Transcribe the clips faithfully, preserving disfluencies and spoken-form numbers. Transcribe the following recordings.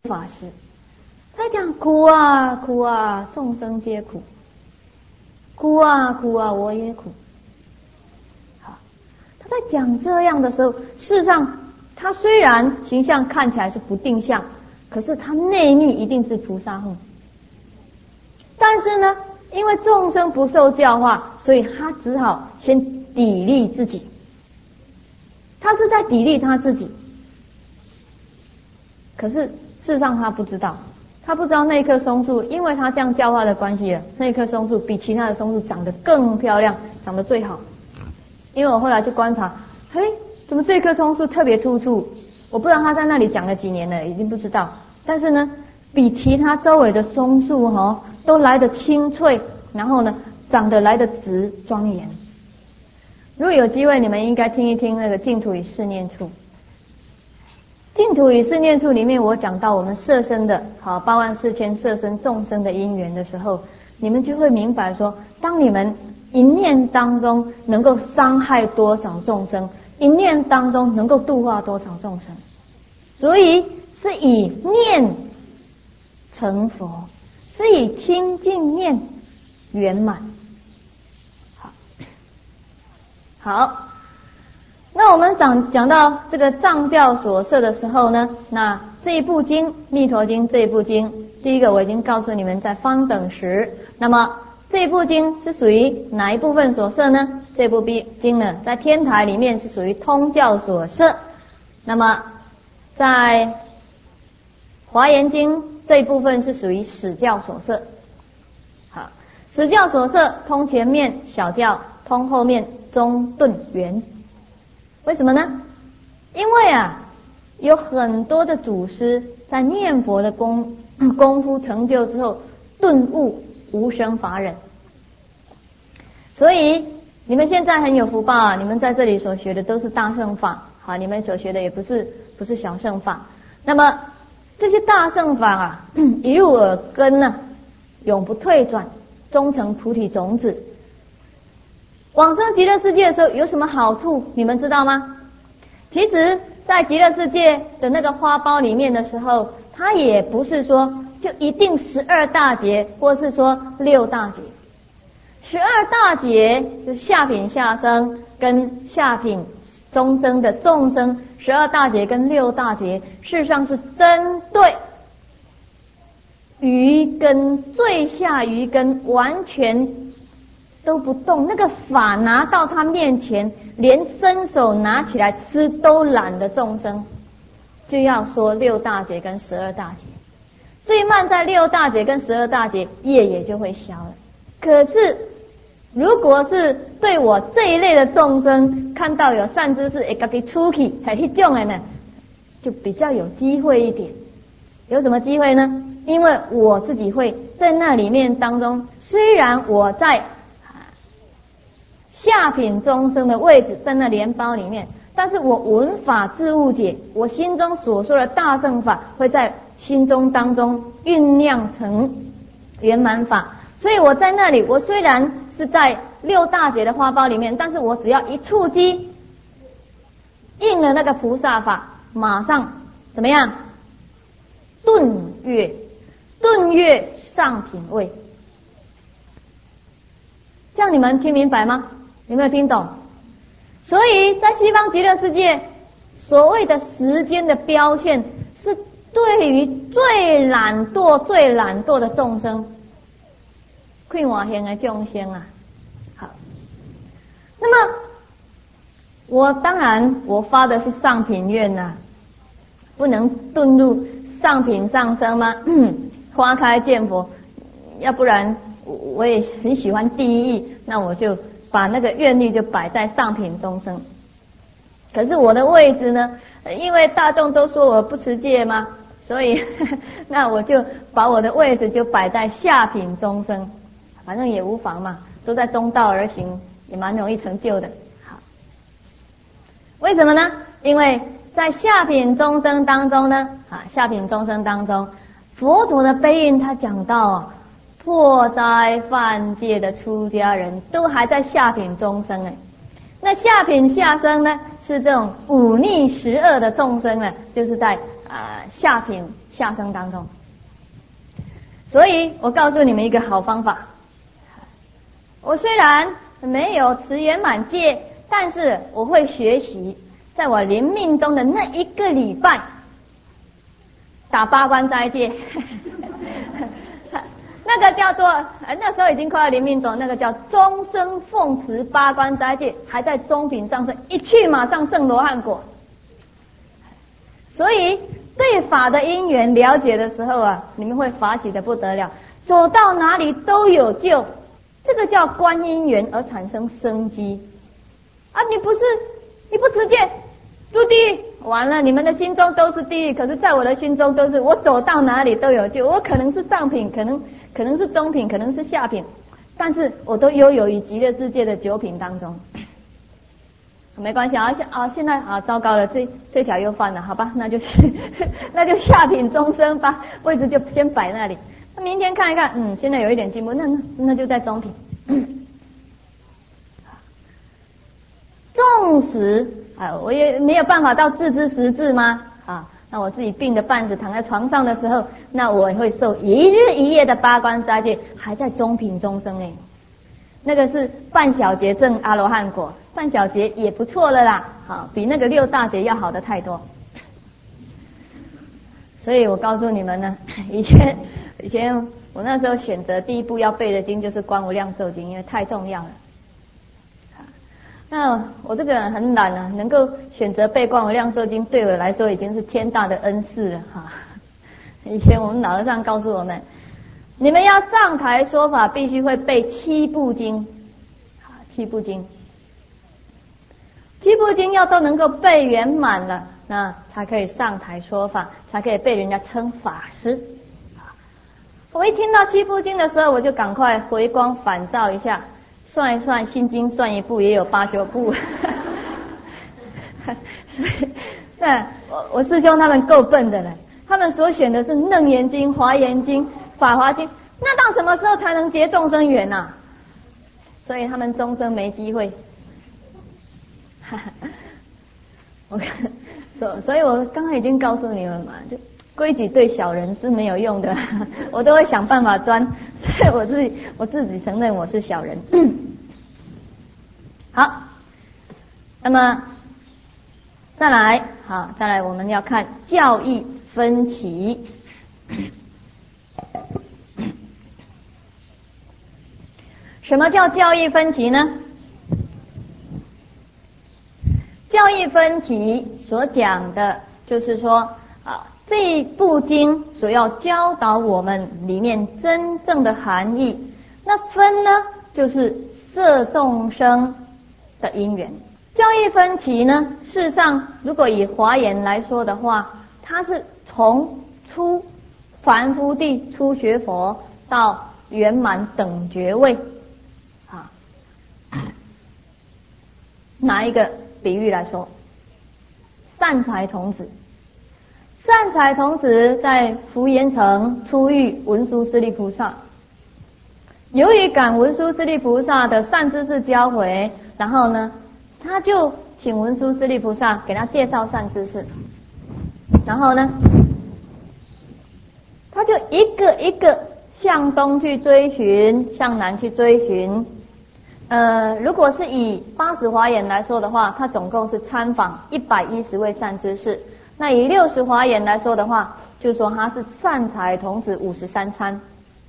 法师，他讲苦啊苦啊，众生皆苦，苦啊苦啊，我也苦。好，他在讲这样的时候，事实上他虽然形象看起来是不定相，可是他内密一定是菩萨行。但是呢，因为众生不受教化，所以他只好先砥砺自己，他是在砥砺他自己。可是事实上他不知道，他不知道那棵松树，因为他这样教化的关系了，那棵松树比其他的松树长得更漂亮，长得最好。因为我后来去观察，嘿，怎么这棵松树特别突出？我不知道他在那里长了几年了，已经不知道。但是呢，比其他周围的松树哈、哦、都来得清脆，然后呢，长得来得直庄严。如果有机会，你们应该听一听那个净土与四念处。净土与四念处里面，我讲到我们摄身的好八万四千摄身众生的因缘的时候，你们就会明白说，当你们一念当中能够伤害多少众生，一念当中能够度化多少众生，所以是以念成佛，是以清净念圆满。好，好。那我们讲讲到这个藏教所摄的时候呢，那这一部经《密陀经》这一部经，第一个我已经告诉你们在方等时。那么这一部经是属于哪一部分所摄呢？这部经呢，在天台里面是属于通教所摄。那么在华严经这一部分是属于史教所摄。好，史教所摄通前面，小教通后面，中顿圆。为什么呢？因为啊，有很多的祖师在念佛的功功夫成就之后，顿悟无生法忍。所以你们现在很有福报啊！你们在这里所学的都是大乘法，好，你们所学的也不是不是小乘法。那么这些大乘法啊，一入耳根呢、啊，永不退转，终成菩提种子。往生极乐世界的时候有什么好处？你们知道吗？其实，在极乐世界的那个花苞里面的时候，它也不是说就一定十二大劫，或是说六大劫。十二大劫就是下品下生跟下品中生的众生，十二大劫跟六大劫，事实上是针对余根最下余根完全都不动，那个法拿到他面前，连伸手拿起来吃都懒的众生，就要说六大劫跟十二大劫。最慢在六大劫跟十二大劫，业也就会消了。可是如果是对我这一类的众生，看到有善知识会自己出去，还那种的呢，就比较有机会一点。有什么机会呢？因为我自己会在那里面当中，虽然我在下品众生的位置，在那莲包里面，但是我闻法自悟解，我心中所说的大乘法会在心中当中酝酿成圆满法。所以我在那里，我虽然是在六大劫的花苞里面，但是我只要一触机应了那个菩萨法，马上怎么样？顿越顿越上品位。这样你们听明白吗？有没有听懂？所以在西方极乐世界，所谓的时间的标线，是对于最懒惰、最懒惰的众生，快活型的众生啊。好，那么我当然我发的是上品愿呐、啊，不能遁入上品上升吗？花开见佛，要不然我也很喜欢第一义，那我就把那个愿力就摆在上品中生。可是我的位置呢，因为大众都说我不持戒嘛，所以呵呵那我就把我的位置就摆在下品中生，反正也无妨嘛，都在中道而行，也蛮容易成就的。好，为什么呢？因为在下品中生当中呢，啊，下品中生当中，佛陀的悲印他讲到啊，破灾犯戒的出家人都还在下品中生哎，那下品下生呢，是这种忤逆十恶的众生呢，就是在啊、呃、下品下生当中。所以我告诉你们一个好方法，我虽然没有持圆满戒，但是我会学习，在我临命中的那一个礼拜打八关斋戒。那个叫做，那时候已经快要临命终，那个叫终生奉持八关斋戒，还在中品上升，一去马上证罗汉果。所以对法的因缘了解的时候啊，你们会法喜的不得了，走到哪里都有救。这个叫观因缘而产生生机啊！你不是你不持戒入地狱，完了，你们的心中都是地狱，可是在我的心中都是，我走到哪里都有救。我可能是上品，可能可能是中品，可能是下品，但是我都悠游于极乐世界的九品当中。没关系啊，现啊现在啊糟糕了，这这条又犯了，好吧，那就是那就下品终生吧，位置就先摆那里。那明天看一看，嗯，现在有一点进步，那那那就在中品。纵使啊，我也没有办法到自知识智吗？啊，那我自己病的半死，躺在床上的时候，那我会受一日一夜的八关斋戒，还在中品终生哎。那个是半小节证阿罗汉果，半小节也不错了啦，好，比那个六大节要好的太多。所以我告诉你们呢，以前以前我那时候选择第一部要背的经就是《观无量寿经》，因为太重要了。那我这个人很懒啊，能够选择背《观无量寿经》，对我来说已经是天大的恩赐了哈。以前我们老和尚告诉我们，你们要上台说法，必须会背七部经，七部经，七部经要都能够背圆满了，那才可以上台说法，才可以被人家称法师。我一听到七部经的时候，我就赶快回光返照一下，算一算心经算一部也有八九部。所以，对，我我师兄他们够笨的了，他们所选的是楞严经、华严经、法华经，那到什么时候才能结众生缘啊？所以他们终生没机会。我所所以，我刚刚已经告诉你们嘛，就规矩对小人是没有用的，我都会想办法钻，所以我自己我自己承认我是小人。好，那么再来，好，再来我们要看教义分歧。什么叫教义分歧呢？教义分歧所讲的就是说啊，这一部经所要教导我们里面真正的含义。那分呢，就是摄众生的因缘。教义分歧呢，事实上如果以华严来说的话，它是从初凡夫地初学佛到圆满等觉位。啊，拿一个比喻来说，善财童子，善财童子在福严城初遇文殊师利菩萨，由于感文殊师利菩萨的善知识教诲，然后呢，他就请文殊师利菩萨给他介绍善知识，然后呢，他就一个一个向东去追寻，向南去追寻。呃，如果是以八十华严来说的话，他总共是参访一百一十位善知识。那以六十华严来说的话，就说他是善财童子五十三参。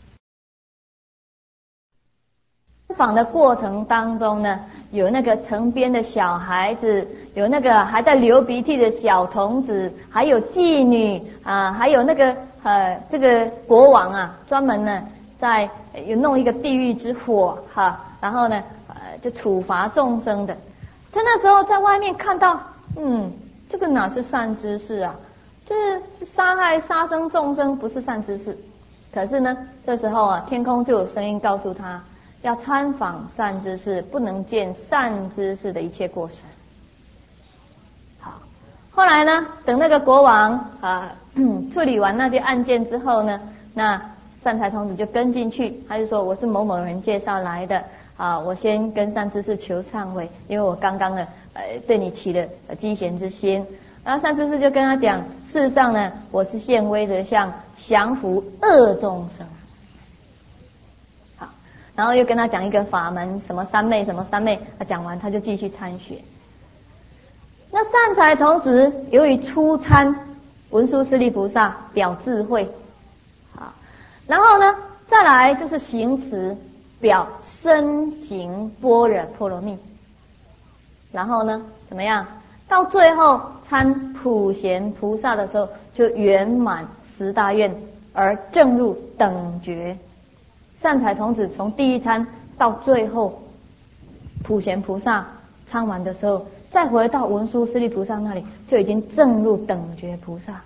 参访的过程当中呢，有那个城边的小孩子，有那个还在流鼻涕的小童子，还有妓女啊，还有那个呃这个国王啊，专门呢在有弄一个地狱之火哈。然后呢，呃，就处罚众生的。他那时候在外面看到，嗯，这个哪是善知识啊？就是杀害杀生众生，不是善知识。可是呢，这时候啊，天空就有声音告诉他，要参访善知识，不能见善知识的一切过失。好，后来呢，等那个国王啊处理完那些案件之后呢，那善财童子就跟进去，他就说我是某某人介绍来的。啊，我先跟善知识求忏悔，因为我刚刚呢，呃，对你起了呃积嫌之心， 然后善知识就跟他讲，事实上呢，我是现威德相，降伏恶众生。好，然后又跟他讲一个法门，什么三昧，什么三昧。他讲完，他就继续参学。那善财童子由于初参文殊师利菩萨表智慧，好，然后呢，再来就是行持表身行般若波罗蜜，然后呢，怎么样？到最后参普贤菩萨的时候，就圆满十大愿而证入等觉。善财童子从第一参到最后普贤菩萨参完的时候，再回到文殊师利菩萨那里，就已经证入等觉菩萨。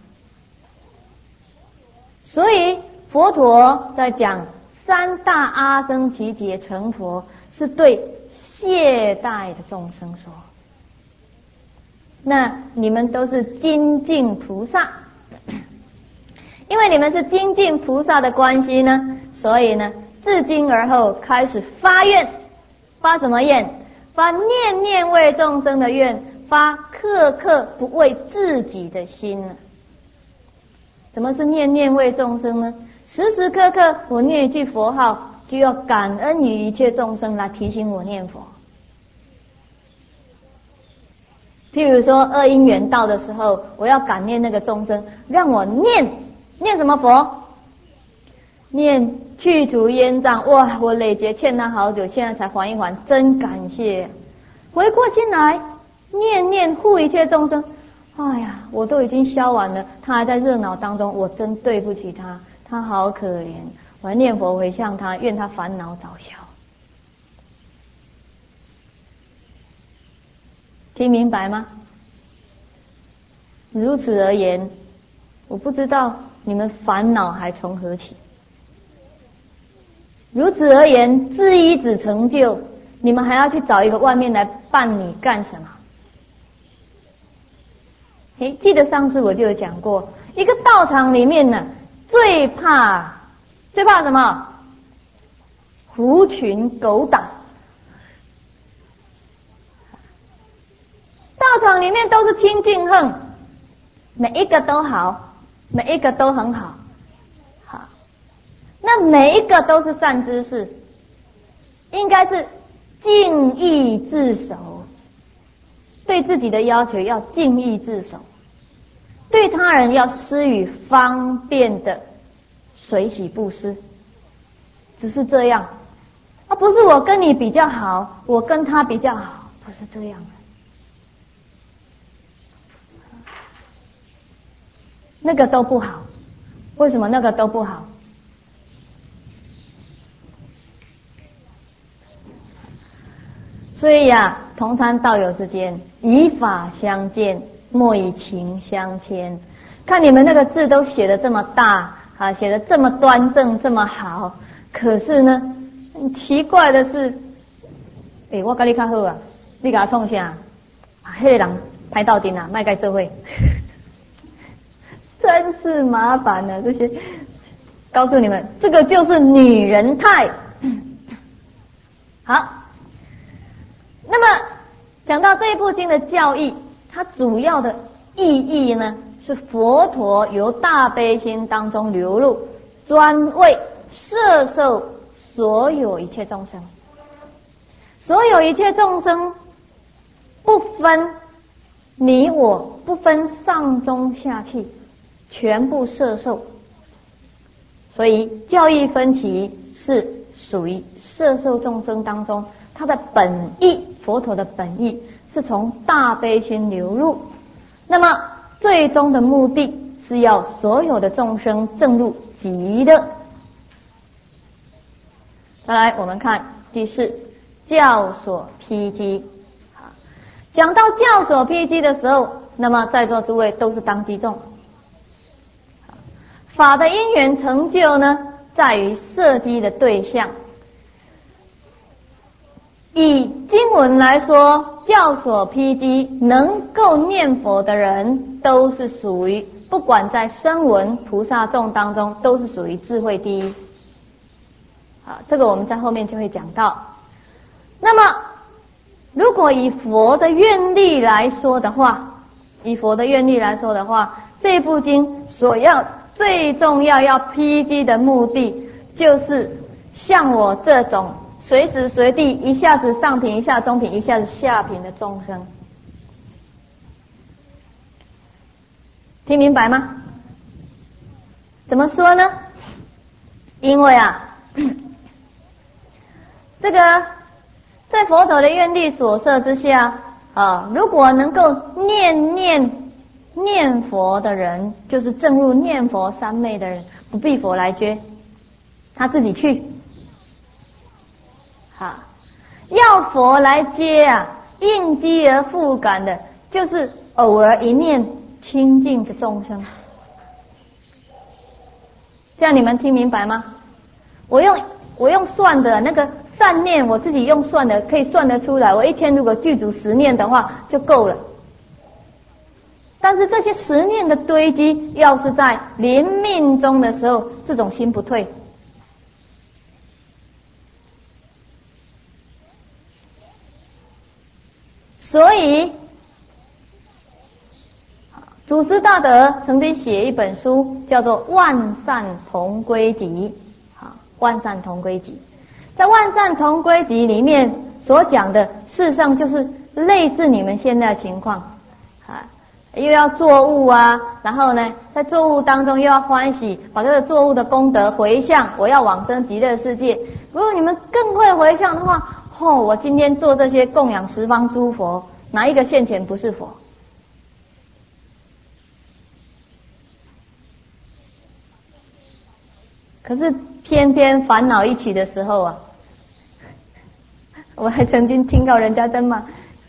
所以佛陀在讲三大阿僧祇劫成佛，是对懈怠的众生说。那你们都是精进菩萨，因为你们是精进菩萨的关系呢，所以呢，自今而后开始发愿，发什么愿？发念念为众生的愿，发刻刻不为自己的心呢。什么是念念为众生呢？时时刻刻我念一句佛号，就要感恩于一切众生来提醒我念佛。譬如说恶因缘到的时候，我要感念那个众生，让我念念什么佛？念去除冤障。哇，我累劫欠他好久，现在才还一还，真感谢。回过心来，念念护一切众生。哎呀，我都已经消完了，他还在热闹当中，我真对不起他，他好可怜。我还念佛回向他，愿他烦恼早消。听明白吗？如此而言，我不知道你们烦恼还从何起。如此而言，自依止成就，你们还要去找一个外面来伴你干什么？诶，记得上次我就有讲过，一个道场里面呢，最怕最怕什么？狐群狗党。道场里面都是清净横，每一个都好，每一个都很好，好，那每一个都是善知识，应该是敬意自守，对自己的要求要敬意自守，对他人要施予方便的随喜布施，只是这样，而不是我跟你比较好，我跟他比较好，不是这样的。那个都不好，为什么那个都不好？所以呀、啊，同参道友之间，以法相见，莫以情相牵。看你们那个字都写得这么大啊，写得这么端正，这么好，可是呢，很奇怪的是，诶、欸，我跟你较好啊，你给他创啥？啊，迄个人歹斗阵啊，莫甲伊做伙。真是麻烦了，这些告诉你们，这个就是女人态。好，那么讲到这一部经的教义，它主要的意义呢，是佛陀由大悲心当中流露，专为摄受所有一切众生，所有一切众生不分你我，不分上中下气，全部摄受。所以教义分歧是属于摄受众生当中，它的本意，佛陀的本意是从大悲心流入，那么最终的目的是要所有的众生证入极乐。再来我们看第四，教所披机。讲到教所披机的时候，那么在座诸位都是当机众。法的因缘成就呢，在于摄机的对象。以经文来说，教所披机，能够念佛的人都是属于，不管在声闻菩萨众当中，都是属于智慧第一。好，这个我们在后面就会讲到。那么如果以佛的愿力来说的话， 以佛的愿力来说的话，这部经所要最重要要披击的目的，就是像我这种随时随地一下子上品，一下中品，一下子下品的众生。听明白吗？怎么说呢？因为啊，这个在佛陀的愿力所摄之下啊，如果能够念念念佛的人，就是证入念佛三昧的人，不必佛来接，他自己去。好，要佛来接啊，应机而复感的，就是偶尔一念清净的众生。这样你们听明白吗？我用我用算的那个善念，我自己用算的可以算得出来，我一天如果具足十念的话就够了。但是这些十念的堆积，要是在临命中的时候，这种心不退。所以祖师大德曾经写一本书，叫做《万善同归集》。好，《万善同归集》在《万善同归集》里面所讲的，事实上就是类似你们现在的情况啊，又要作物啊，然后呢，在作物当中又要欢喜，把这个作物的功德回向，我要往生极乐世界。如果你们更会回向的话，哦，我今天做这些供养十方诸佛，哪一个现前不是佛？可是偏偏烦恼一起的时候啊，我还曾经听到人家在骂。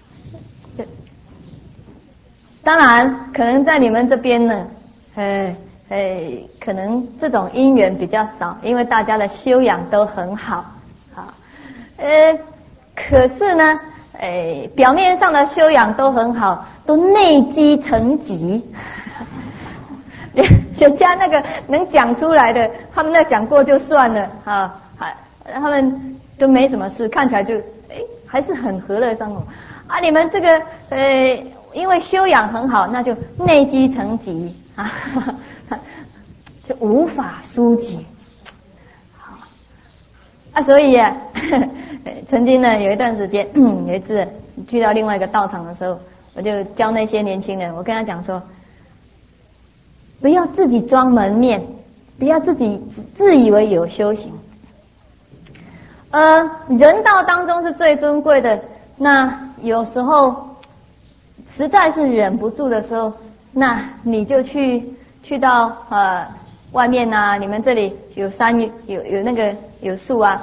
当然，可能在你们这边呢，呃呃，可能这种因缘比较少，因为大家的修养都很好，好，呃，可是呢，呃，表面上的修养都很好，都内积成疾。人家那个能讲出来的，他们那讲过就算了啊，还他们都没什么事，看起来就哎还是很和乐相处啊。你们这个呃，因为修养很好，那就内积成疾啊，就无法疏解。好啊，所以啊，曾经呢有一段时间，有一次去到另外一个道场的时候，我就教那些年轻人，我跟他讲说，不要自己装门面，不要自己自以为有修行。呃，人道当中是最尊贵的，那有时候实在是忍不住的时候，那你就去去到呃外面啊，你们这里有山有有那个有树啊。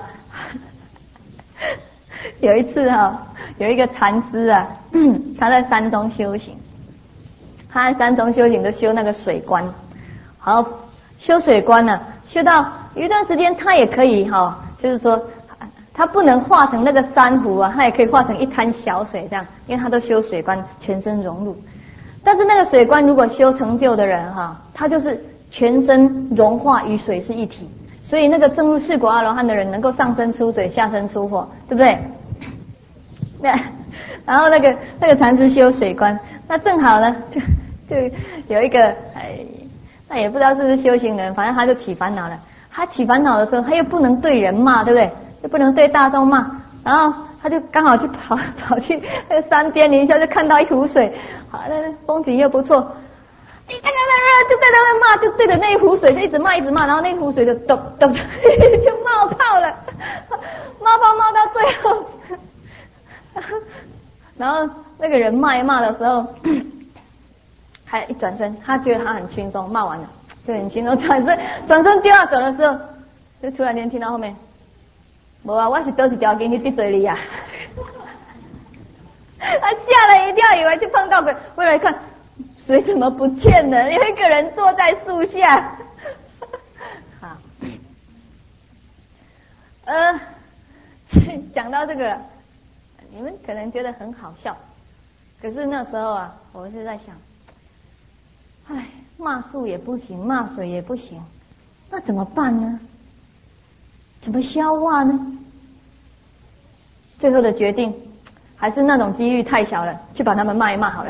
有一次啊，有一个禅师啊，他在山中修行。他在山中修行，就修那个水关，好修水关呢、啊，修到有一段时间，他也可以哈、哦，就是说他不能化成那个珊瑚啊，他也可以化成一滩小水这样，因为他都修水关，全身融入。但是那个水关如果修成就的人哈、啊，他就是全身融化与水是一体，所以那个证入四果阿罗汉的人能够上身出水，下身出火，对不对？那然后那个那个禅师修水关，那正好呢，就就有一个哎，那也不知道是不是修行人，反正他就起烦恼了。他起烦恼的时候，他又不能对人骂，对不对？又不能对大众骂，然后他就刚好去跑跑去那个山边，一下就看到一湖水，好，那风景又不错。你这个人就在那边骂，就对着那一湖水就一直骂一直骂，然后那湖水就咚咚就冒泡了，冒泡冒到最后。然后那个人骂一骂的时候，还一转身，他觉得他很轻松，骂完了就很轻松，转身转身就要走的时候，就突然间听到后面，无啊，我是倒一条筋去滴嘴里啊。他吓了一跳，以为去碰到鬼，回来看水怎么不见了？有一个人坐在树下。好，呃，讲到这个。你们可能觉得很好笑，可是那时候啊，我是在想，唉，骂树也不行，骂水也不行，那怎么办呢？怎么消化呢？最后的决定还是那种机遇太小了，去把他们骂一骂好了。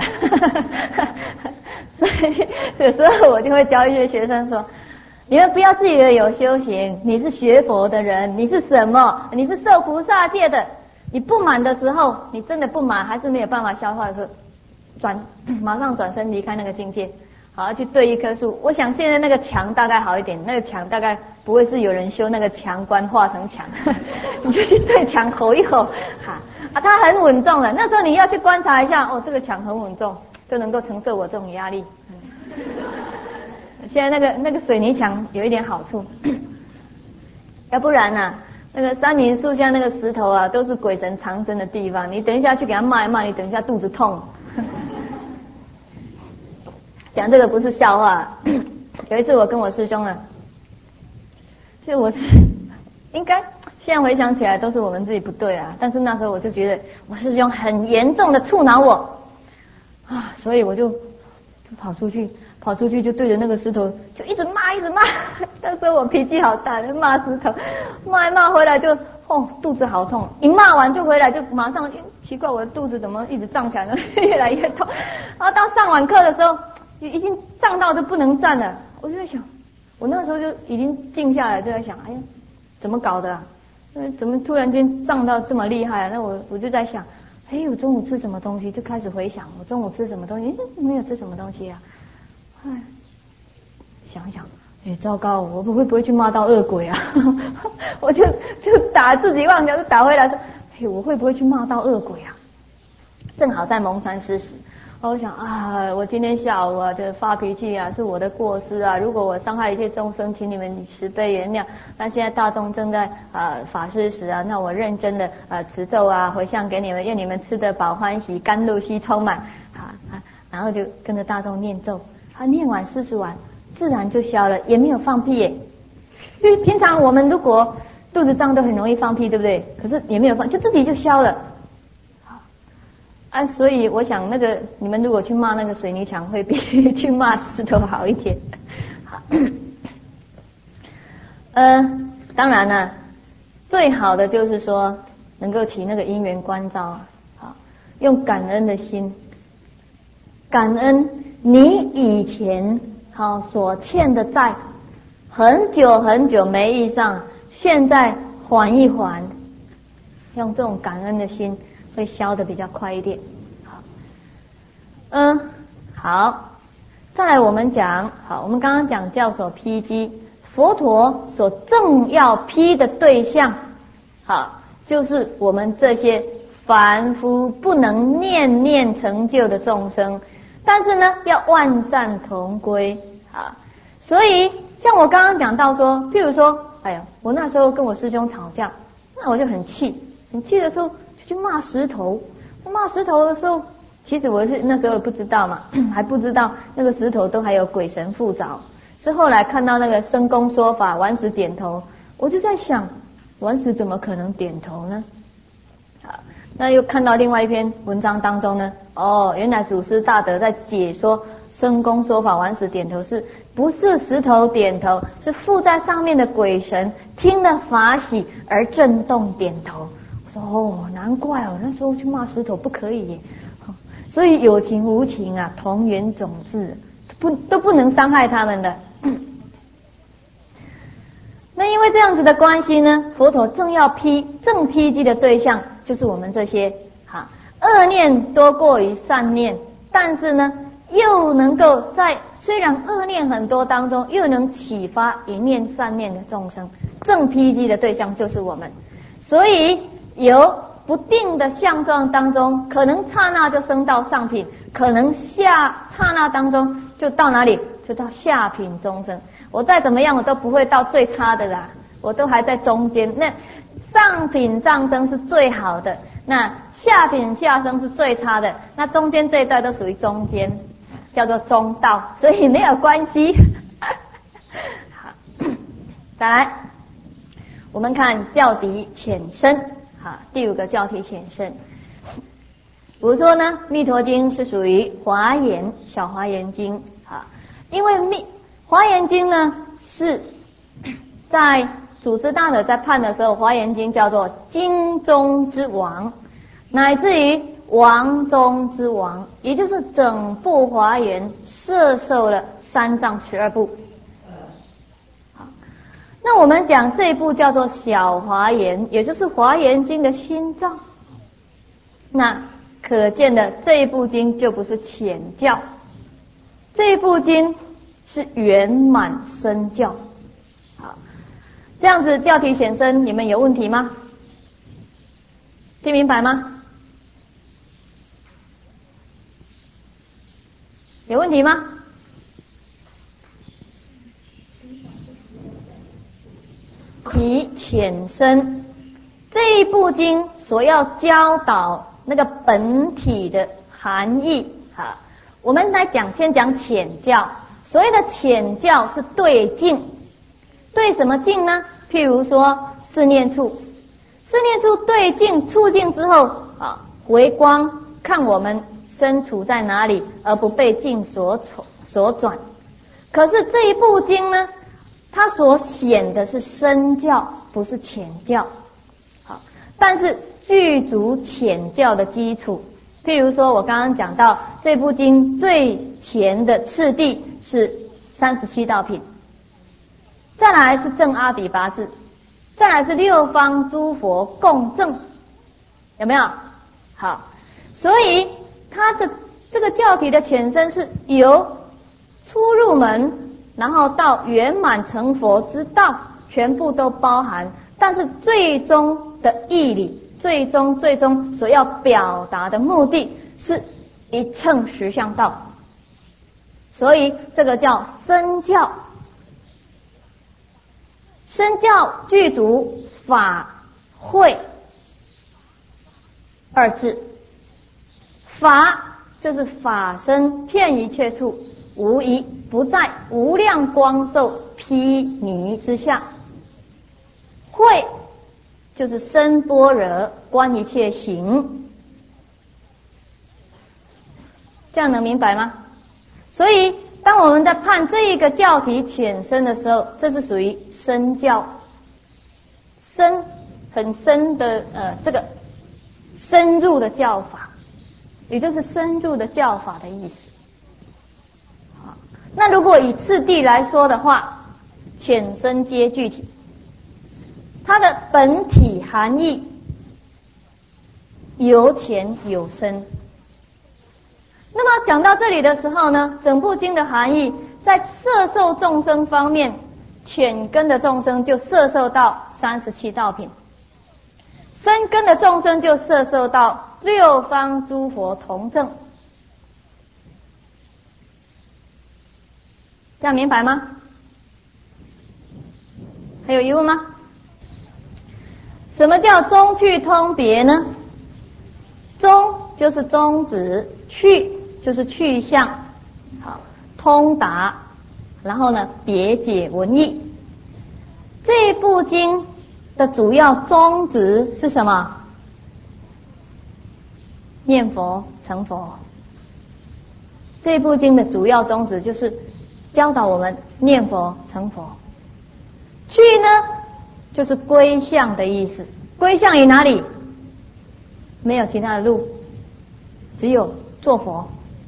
所以有时候我就会教一些学生说，你们不要自以为有修行，你是学佛的人，你是什么？你是受菩萨戒的。你不满的时候，你真的不满，还是没有办法消化的时候，转马上转身离开那个境界，好去对一棵树。我想现在那个墙大概好一点，那个墙大概不会是有人修那个墙棺化成墙，你就去对墙吼一吼，哈啊，它很稳重的。那时候你要去观察一下，哦，这个墙很稳重，就能够承受我这种压力。嗯、现在那个那个水泥墙有一点好处，要不然呢、啊？那个山林树下那个石头啊，都是鬼神藏身的地方。你等一下去给他骂一骂，你等一下肚子痛。讲这个不是笑话。有一次我跟我师兄啊，就我是应该现在回想起来都是我们自己不对啊，但是那时候我就觉得我师兄很严重的触恼我啊，所以我就就跑出去。跑出去就对着那个石头就一直骂一直骂，那时候我脾气好大，骂石头，骂一骂回来就哦肚子好痛，一骂完就回来就马上奇怪我的肚子怎么一直胀起来了，越来越痛，然后到上完课的时候已经胀到就不能站了，我就在想，我那时候就已经静下来就在想，哎呀怎么搞的啊？怎么突然间胀到这么厉害啊？那我我就在想，哎我中午吃什么东西？就开始回想我中午吃什么东西，没有吃什么东西啊。哎，想一想，哎，糟糕，我不会不会去骂到恶鬼啊？我就就打自己妄想，就打回来说，哎，我会不会去骂到恶鬼啊？正好在蒙禅师时，我想啊，我今天下午啊，这发脾气啊，是我的过失啊。如果我伤害一切众生，请你们慈悲原谅。那现在大众正在啊、呃、法师时啊，那我认真的呃持咒啊，回向给你们，愿你们吃得饱欢喜，甘露悉充满啊啊，然后就跟着大众念咒。他念完四十完，自然就消了，也没有放屁耶。因为平常我们如果肚子胀都很容易放屁，对不对？可是也没有放，就自己就消了。啊，所以我想那个你们如果去骂那个水泥墙，会比去骂石头好一点。好，呃，当然了，最好的就是说能够起那个因缘关照啊，好，用感恩的心，感恩。你以前好所欠的债，很久很久没遇上，现在还一还，用这种感恩的心会消得比较快一点。好，嗯，好，再来我们讲，好，我们刚刚讲教所披机，佛陀所正要披的对象，好，就是我们这些凡夫不能念念成就的众生。但是呢，要万善同归啊！所以像我刚刚讲到说，譬如说，哎呀，我那时候跟我师兄吵架，那我就很气，很气的时候就去骂石头。骂石头的时候，其实我是那时候不知道嘛，还不知道那个石头都还有鬼神附着。是后来看到那个深公说法，顽石点头，我就在想，顽石怎么可能点头呢？好。那又看到另外一篇文章当中呢，哦，原来祖师大德在解说深公说法顽石点头是不是石头点头，是附在上面的鬼神听了法喜而震动点头。我说哦，难怪哦，那时候去骂石头不可以耶。所以有情无情啊，同源种质，不都不能伤害他们的。那因为这样子的关系呢，佛陀正要披正披机的对象就是我们这些哈恶念多过于善念，但是呢又能够在虽然恶念很多当中又能启发一念善念的众生，正披机的对象就是我们。所以有不定的相状当中，可能刹那就升到上品，可能下刹那当中就到哪里，就到下品众生。我再怎么样我都不会到最差的啦，我都还在中间。那上品上升是最好的，那下品下升是最差的，那中间这一段都属于中间，叫做中道，所以没有关系。好，再来我们看教体浅深。好，第五个教体浅深。我说呢，密陀经是属于华严小华严经。好，因为密华严经呢是在祖师大德在判的时候，华严经叫做经中之王， 乃至于王中之王，也就是整部华严摄受了三藏十二部。好，那我们讲这一部叫做小华严，也就是华严经的心脏。那可见的这一部经就不是浅教，这一部经是圆满深教。好，这样子教题显深，你们有问题吗？听明白吗？有问题吗？题浅深，这一部经所要教导那个本体的含义啊，我们来讲，先讲浅教。所谓的浅教是对境，对什么境呢？譬如说四念处，四念处对境处境之后啊，回光看我们身处在哪里，而不被境所所转。可是这一部经呢，它所显的是深教，不是浅教。好，但是具足浅教的基础。譬如说我刚刚讲到这部经最前的次第是三十七道品，再来是正阿比跋致，再来是六方诸佛共证，有没有？好，所以它的这个教体的浅深是由初入门，然后到圆满成佛之道，全部都包含。但是最终的义理，最终最终所要表达的目的是一乘实相道，所以这个叫深教。深教具足法慧二智，法就是法身遍一切处，无疑不在无量光寿披靡之下。慧就是深般若观一切行，这样能明白吗？所以当我们在判这一个教题浅深的时候，这是属于深教，深很深的呃这个深入的教法，也就是深入的教法的意思。好，那如果以次第来说的话，浅深皆具体，它的本体含义有浅有深。那么讲到这里的时候呢，整部经的含义在摄受众生方面，浅根的众生就摄受到三十七道品，深根的众生就摄受到六方诸佛同证。这样明白吗？还有疑问吗？什么叫中去通别呢？中就是宗旨，去就是去向，好，通达，然后呢别解文义。这部经的主要宗旨是什么？念佛成佛。这部经的主要宗旨就是教导我们念佛成佛。去呢就是归向的意思，归向于哪里？没有其他的路，只有做佛。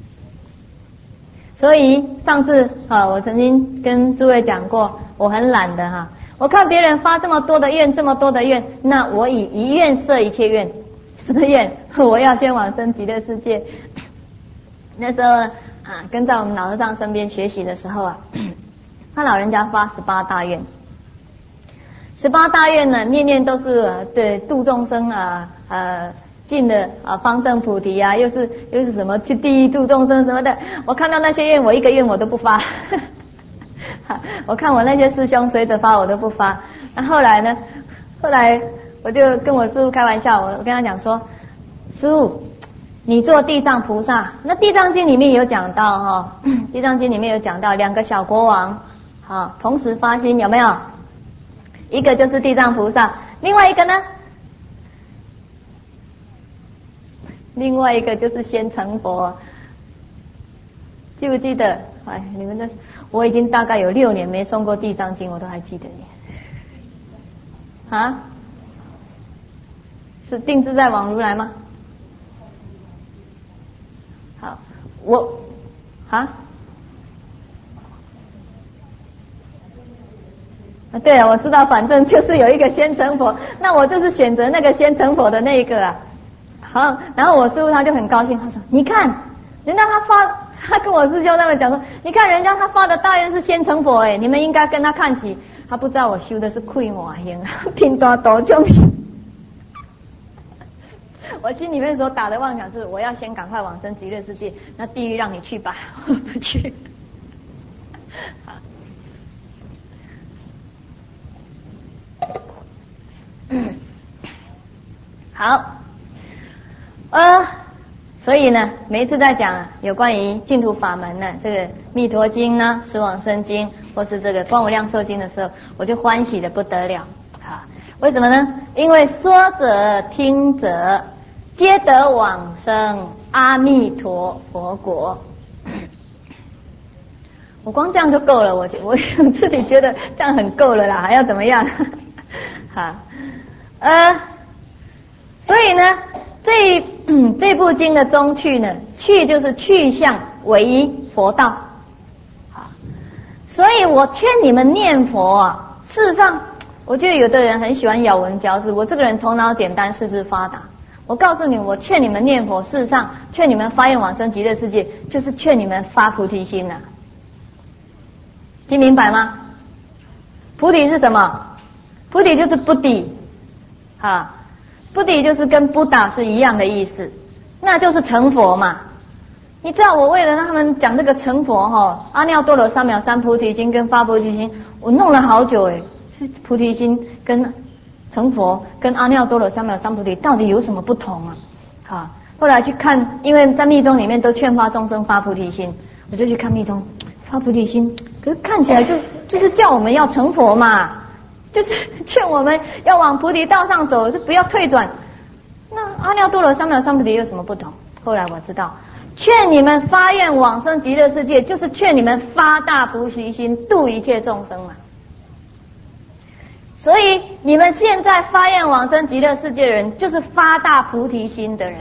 所以上次啊，我曾经跟诸位讲过，我很懒的哈，我看别人发这么多的愿，这么多的愿，那我以一愿摄一切愿。什么愿？我要先往生极乐世界。那时候啊，跟在我们老和尚身边学习的时候啊，他老人家发十八大愿。十八大愿呢，念念都是、呃、对度众生啊，呃，尽的啊方正菩提啊，又是又是什么去地狱度众生什么的。我看到那些愿，我一个愿我都不发。我看我那些师兄随着发，我都不发。那后来呢？后来我就跟我师父开玩笑，我跟他讲说，师父，你做地藏菩萨，那地藏经里面有讲到哈、哦，地藏经里面有讲到两个小国王，好，同时发心，有没有？一个就是地藏菩萨，另外一个呢？另外一个就是先成佛，记不记得？哎，你们这我已经大概有六年没诵过地藏经，我都还记得你。啊？是定自在王如来吗？ 我啊啊，对啊，我知道，反正就是有一个先成佛，那我就是选择那个先成佛的那一个啊。好，然后我师父他就很高兴，他说：“你看，人家他发，他跟我师兄他们讲说，你看人家他发的大愿是先成佛，哎，你们应该跟他看齐。他不知道我修的是溃瓦行，拼多多众生。我心里面所打的妄想是，我要先赶快往生极乐世界，那地狱让你去吧，我不去。好，呃，所以呢，每一次在讲有关于净土法门呢，这个弥陀经呢、十往生经，或是这个观无量寿经的时候，我就欢喜的不得了啊！为什么呢？因为说者听者皆得往生阿弥陀佛国。我光这样就够了，我觉我自己觉得这样很够了啦，还要怎么样？好，呃，所以呢，这嗯这部经的中去呢，去就是去向唯一佛道。好，所以我劝你们念佛啊。事实上，我觉得有的人很喜欢咬文嚼字，我这个人头脑简单，四肢发达。我告诉你，我劝你们念佛，事实上劝你们发愿往生极乐世界，就是劝你们发菩提心呐、啊。听明白吗？菩提是什么？菩提就是不敌，啊，不敌就是跟不打是一样的意思，那就是成佛嘛。你知道我为了让他们讲这个成佛哈，阿耨多罗三藐三菩提心跟发菩提心，我弄了好久诶。菩提心跟成佛跟阿耨多罗三藐三菩提到底有什么不同啊？啊，后来去看，因为在密宗里面都劝发众生发菩提心，我就去看密宗发菩提心，可是看起来就就是叫我们要成佛嘛，就是劝我们要往菩提道上走，就不要退转。那阿耨多罗三藐三菩提有什么不同？后来我知道，劝你们发愿往生极乐世界，就是劝你们发大菩提心，度一切众生嘛。所以你们现在发愿往生极乐世界的人，就是发大菩提心的人，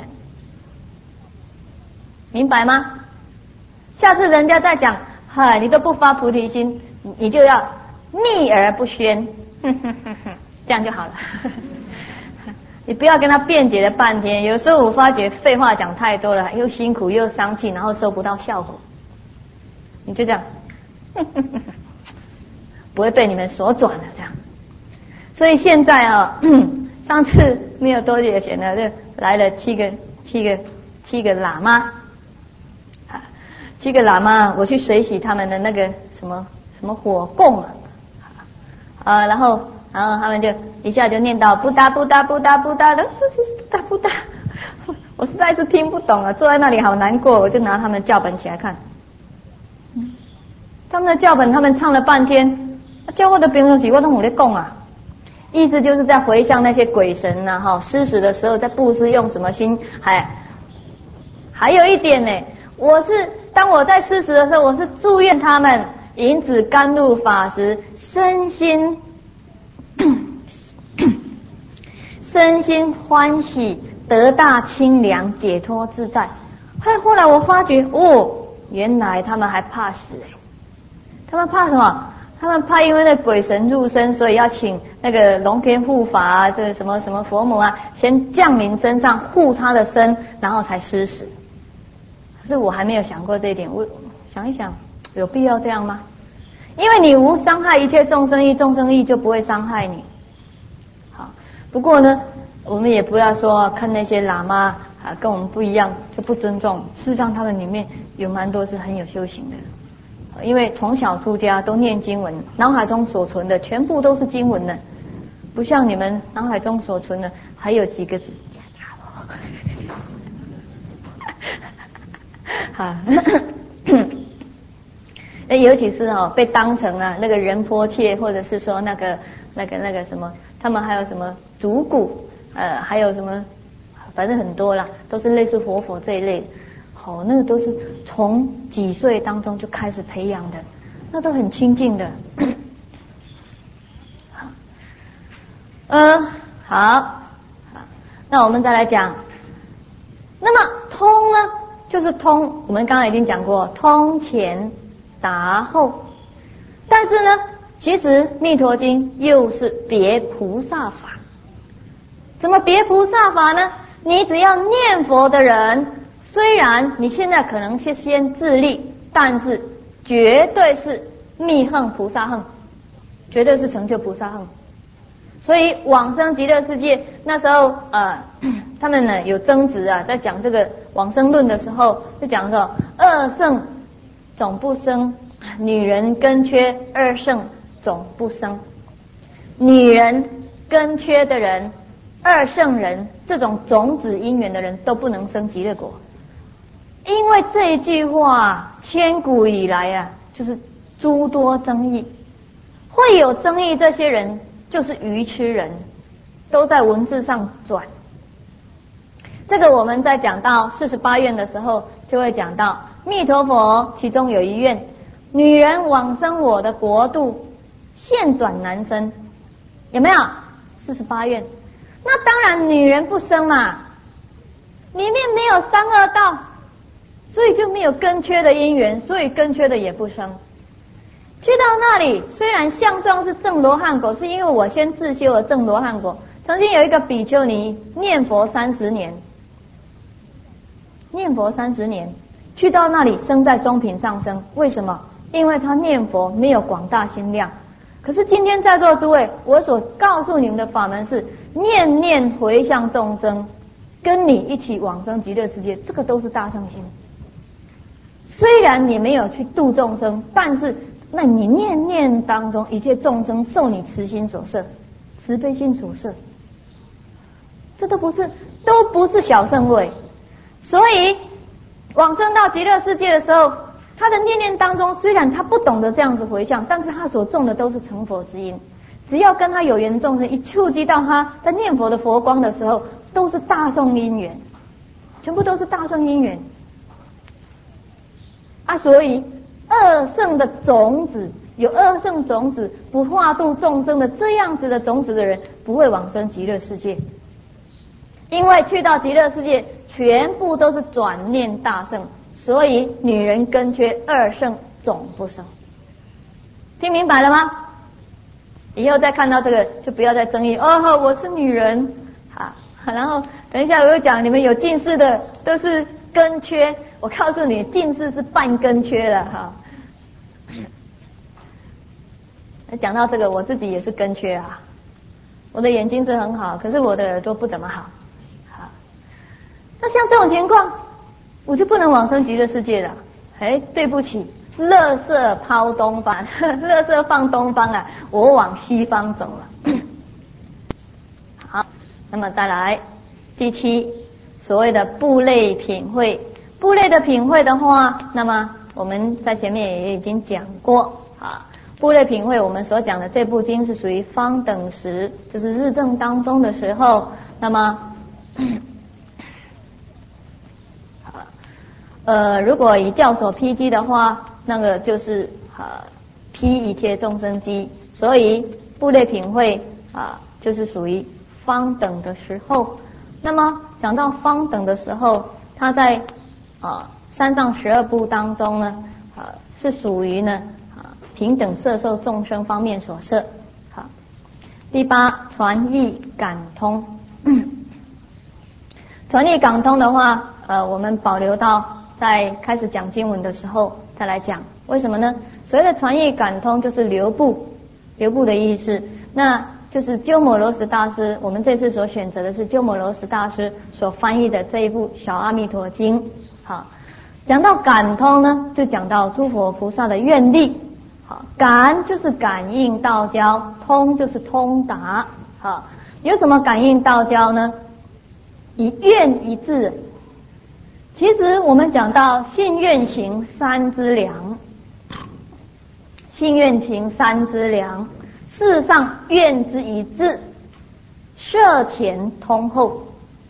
明白吗？下次人家再讲，嗨，你都不发菩提心，你就要秘而不宣，哼哼哼哼，这样就好了。你不要跟他辩解了半天，有时候我发觉废话讲太多了，又辛苦又伤气，然后收不到效果，你就这样，哼哼哼，不会被你们所转的这样。所以现在啊，上次没有多久前呢，就来了七个七个七个喇嘛，啊，七个喇嘛，我去水洗他们的那个什么什么火供啊，啊，然后然后他们就一下就念到布达布达布达布达的，布达布达，我实在是听不懂了，坐在那里好难过，我就拿他们的教本起来看，他们的教本他们唱了半天，教我的评论是我都没在讲啊。意思就是在回向那些鬼神呐、啊，哈，施食的时候在布施用什么心？还还有一点呢，我是当我在施食的时候，我是祝愿他们引子甘露法时，身心身心欢喜，得大清凉，解脱自在。后后来我发觉，哦，原来他们还怕死哎，他们怕什么？他们怕因为那鬼神入身，所以要请那个龙天护法啊，这个什么什么佛母啊，先降临身上护他的身，然后才施食。可是我还没有想过这一点，我想一想，有必要这样吗？因为你无伤害一切众生意，众生意就不会伤害你。好，不过呢，我们也不要说看那些喇嘛啊跟我们不一样就不尊重，事实上他们里面有蛮多是很有修行的。因为从小出家都念经文，脑海中所存的全部都是经文呢，不像你们脑海中所存的还有几个字。好，尤其是哦被当成啊那个仁波切，或者是说那个那个那个什么，他们还有什么主骨，呃，还有什么，反正很多啦，都是类似活佛这一类的。好，那个都是从几岁当中就开始培养的，那都很亲近的。呃，好，好，那我们再来讲，那么通呢， 就是通，我们刚才已经讲过，通前达后。但是呢，其实密陀经又是别菩萨法。怎么别菩萨法呢？你只要念佛的人，虽然你现在可能是先自立，但是绝对是密行菩萨行，绝对是成就菩萨行。所以往生极乐世界那时候呃他们呢有争执啊，在讲这个往生论的时候就讲说，二圣总不生，女人根缺，二圣总不生。女人根缺的人，二圣人，这种种子因缘的人都不能生极乐国。因为这一句话千古以来啊，就是诸多争议，会有争议，这些人就是愚痴人，都在文字上转。这个我们在讲到四十八愿的时候就会讲到，弥陀佛其中有一愿，女人往生我的国度，现转男生，有没有？四十八愿。那当然女人不生嘛，里面没有三恶道，所以就没有根缺的因缘，所以根缺的也不生。去到那里，虽然相状是正罗汉果，是因为我先自修了正罗汉果。曾经有一个比丘尼念佛三十年，念佛三十年，去到那里生在中品上生，为什么？因为他念佛没有广大心量。可是今天在座诸位，我所告诉你们的法门是念念回向众生，跟你一起往生极乐世界，这个都是大乘心。虽然你没有去度众生，但是那你念念当中一切众生受你慈心所摄，慈悲心所摄，这都不是都不是小圣位。所以往生到极乐世界的时候，他的念念当中，虽然他不懂得这样子回向，但是他所种的都是成佛之因。只要跟他有缘众生一触及到他在念佛的佛光的时候，都是大圣因缘，全部都是大圣因缘啊！所以二圣的种子，有二圣种子不化度众生的这样子的种子的人，不会往生极乐世界。因为去到极乐世界，全部都是转念大圣，所以女人根缺，二圣总不生。听明白了吗？以后再看到这个，就不要再争议哦，我是女人，好，然后等一下我又讲你们有近视的都是根缺，我告诉你，近视是半根缺的哈。讲到这个，我自己也是根缺啊，我的眼睛是很好，可是我的耳朵不怎么好。好，那像这种情况，我就不能往生极乐世界了。哎，对不起，垃圾抛东方，垃圾放东方啊，我往西方走了。好，那么再来第七，所谓的部类品会。部类的品会的话，那么我们在前面也已经讲过啊。部类品会我们所讲的这部经是属于方等时，就是日正当中的时候。那么呃，如果以教所披机的话，那个就是呃披一切众生机，所以部类品会啊、呃，就是属于方等的时候。那么讲到方等的时候，它在啊三藏十二部当中呢，呃是属于呢啊平等摄受众生方面所摄。好，第八传译感通，传译感通的话，呃我们保留到在开始讲经文的时候再来讲。为什么呢？所谓的传译感通就是流布，流布的意思，那就是鸠摩罗什大师，我们这次所选择的是鸠摩罗什大师所翻译的这一部小阿弥陀经。好，讲到感通呢，就讲到诸佛菩萨的愿力。好，感就是感应道交，通就是通达。好，有什么感应道交呢？以愿一致。其实我们讲到信愿行三资粮，信愿行三资粮，事实上愿之一致，摄前通后。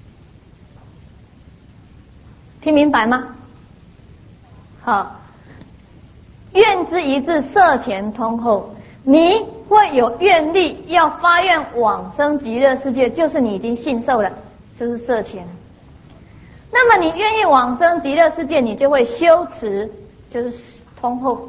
听明白吗？好，愿之一致，摄前通后。你会有愿力要发愿往生极乐世界，就是你已经信受了，就是摄前。 那么你愿意往生极乐世界，你就会修持，就是通后。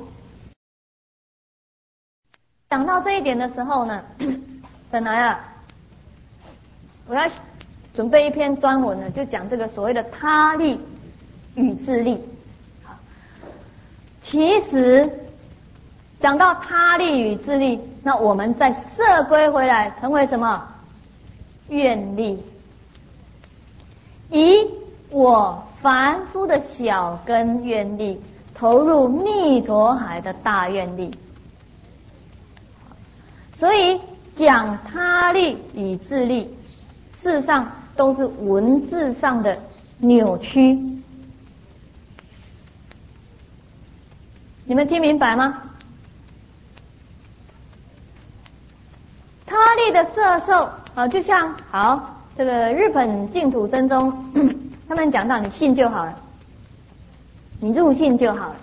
讲到这一点的时候呢，本来啊，我要准备一篇专文呢，就讲这个所谓的他力与自力。好，其实讲到他力与自力，那我们再摄归回来，成为什么？愿力。以我凡夫的小根愿力，投入弥陀海的大愿力。所以讲他力与自力，事实上都是文字上的扭曲。你们听明白吗？他力的摄受啊，就像好这个日本净土真宗，他们讲到你信就好了，你入信就好了。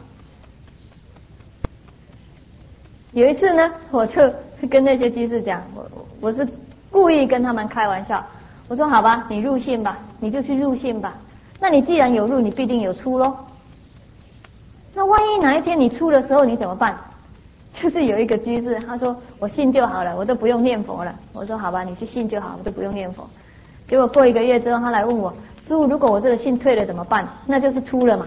有一次呢，我就跟那些居士讲，我我是故意跟他们开玩笑，我说好吧，你入信吧，你就去入信吧。那你既然有入，你必定有出咯。那万一哪一天你出的时候，你怎么办？就是有一个居士，他说我信就好了，我都不用念佛了。我说好吧，你去信就好，我都不用念佛。结果过一个月之后，他来问我，师父，如果我这个信退了怎么办？那就是出了嘛，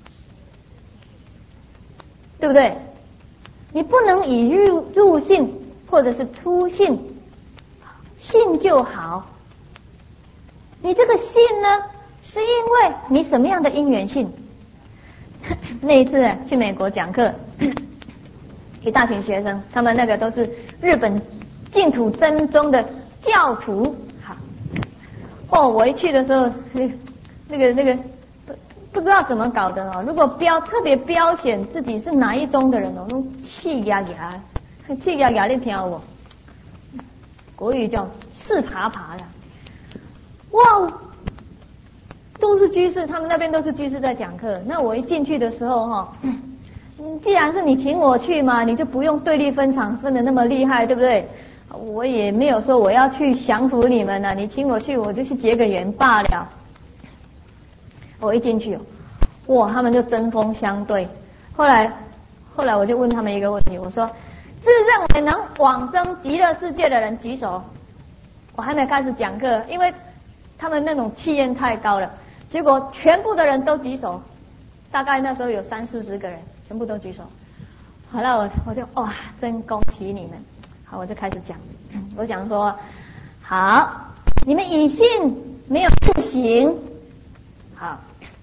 对不对？你不能以入入信或者是出信，信就好。你这个信呢，是因为你什么样的因缘信？那一次去美国讲课，一大群学生，他们那个都是日本净土真宗的教徒。好，哦，我一去的时候，那个那个不不知道怎么搞的哦。如果标特别标显自己是哪一宗的人哦，都气压压，气压压，你听我，国语叫是爬爬的。哇，都是居士，他们那边都是居士在讲课。那我一进去的时候哈，既然是你请我去嘛，你就不用对立分场分的那么厉害，对不对？我也没有说我要去降服你们啊，你请我去，我就去结个缘罢了。我一进去，哇，他们就针锋相对。后来，后来我就问他们一个问题，我说：自认为能往生极乐世界的人举手。我还没开始讲课，因为他们那种气焰太高了，结果全部的人都举手，大概那时候有三四十个人，全部都举手。好了，我我就哇，真恭喜你们。好，我就开始讲，我讲说，好，你们以信没有不行。好，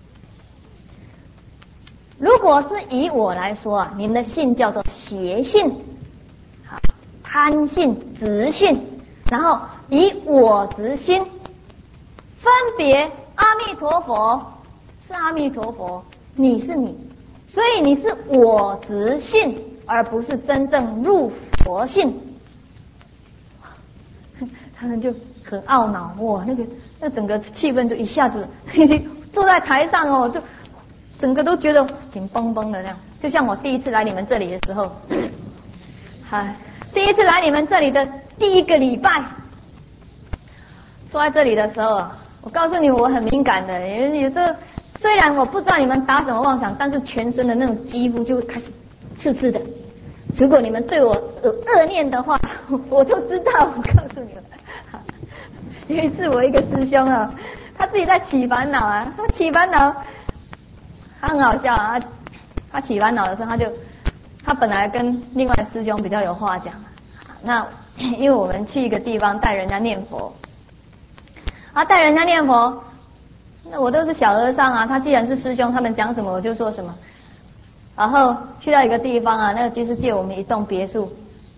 如果是以我来说啊，你们的信叫做邪信，好，贪信、执信，然后以我执心，分别阿弥陀佛是阿弥陀佛，你是你，所以你是我执信，而不是真正入佛性。他们就很懊恼，哇，那个那整个气氛就一下子坐在台上哦，就整个都觉得紧绷绷的那样。就像我第一次来你们这里的时候，嗨，第一次来你们这里的第一个礼拜，坐在这里的时候，我告诉你我很敏感的，因为有时候虽然我不知道你们打什么妄想，但是全身的那种肌肤就会开始刺刺的。如果你们对我有恶念的话，我都知道。我告诉你们，有一次我一个师兄啊，他自己在起烦恼啊，他起烦恼，他很好笑啊。他起烦恼的时候，他就他本来跟另外师兄比较有话讲，那因为我们去一个地方带人家念佛，啊带人家念佛，那我都是小和尚啊，他既然是师兄，他们讲什么我就做什么。然后去到一个地方啊，那个居士借我们一栋别墅，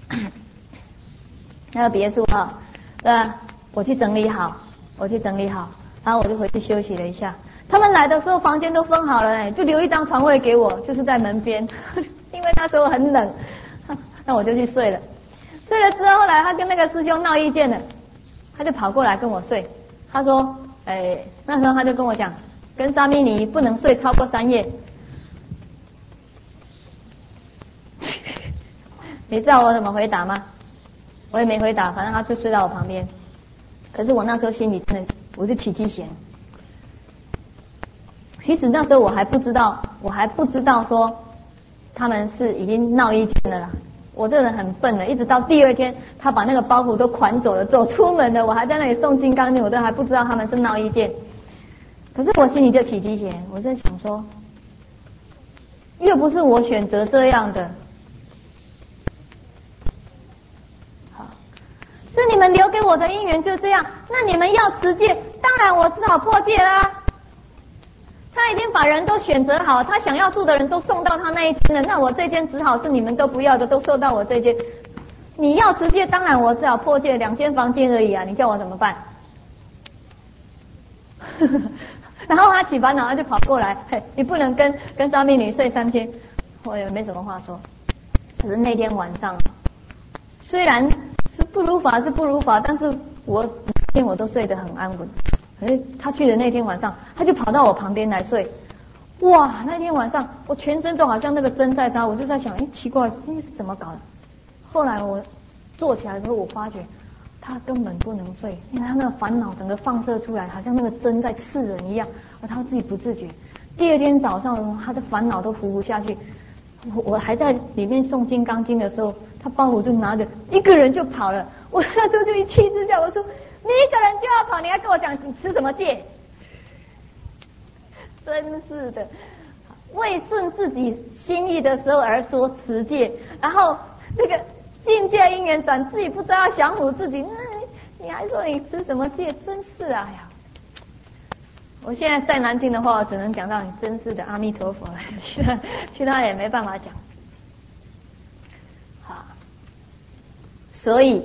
那个别墅啊，对吧？我去整理好，我去整理好，然后我就回去休息了一下。他们来的时候房间都分好了哎，就留一张床位给我，就是在门边，因为那时候很冷，那我就去睡了。睡了之后，后来他跟那个师兄闹意见了，他就跑过来跟我睡。他说，哎，那时候他就跟我讲，跟沙弥尼不能睡超过三夜。你知道我怎么回答吗？我也没回答，反正他就睡到我旁边。可是我那时候心里真的，我就起鸡弦。 其实那时候我还不知道，我还不知道说他们是已经闹意见了啦。我这人很笨的，一直到第二天他把那个包袱都款走了，走出门了，我还在那里诵金刚经，我都还不知道他们是闹意见。可是我心里就起鸡血，我在想说，又不是我选择这样的，好，是你们留给我的因缘就这样，那你们要持戒，当然我只好破戒啦。他已经把人都选择好，他想要住的人都送到他那一间了，那我这间只好是你们都不要的，都送到我这间。你要持戒，当然我只好破戒，两间房间而已啊，你叫我怎么办？然后他起烦恼，他就跑过来，嘿，你不能跟跟沙弥女睡三间，我也没什么话说。可是那天晚上，虽然是不如法是不如法，但是我那天我都睡得很安稳。可是他去的那天晚上，他就跑到我旁边来睡。哇，那天晚上我全身都好像那个针在扎，我就在想，哎，奇怪，这是怎么搞的？后来我坐起来的时候，我发觉他根本不能睡，因为他那个烦恼整个放射出来，好像那个针在刺人一样，而他自己不自觉。第二天早上的时候，他的烦恼都服不下去。我我还在里面诵金刚经的时候，他包袱就拿着一个人就跑了。我那时候就一气之下，我说你一个人就要跑，你还跟我讲你持什么戒？真是的，未顺自己心意的时候而说持戒，然后这个境界因缘转，自己不知道降服自己，那你还说你持什么戒？真是啊呀！我现在再难听的话，我只能讲到你真是的阿弥陀佛了，其他其他也没办法讲。好，所以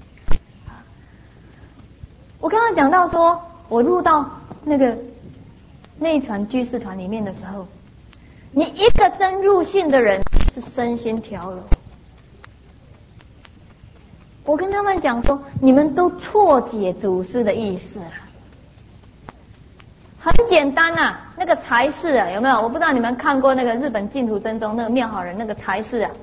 我刚刚讲到说，我入到那个内传居士团里面的时候，你一个真入信的人是身心调柔。我跟他们讲说，你们都错解祖师的意思了。很简单啊，那个财士啊，有没有？我不知道你们看过那个日本净土真宗那个妙好人那个财士啊，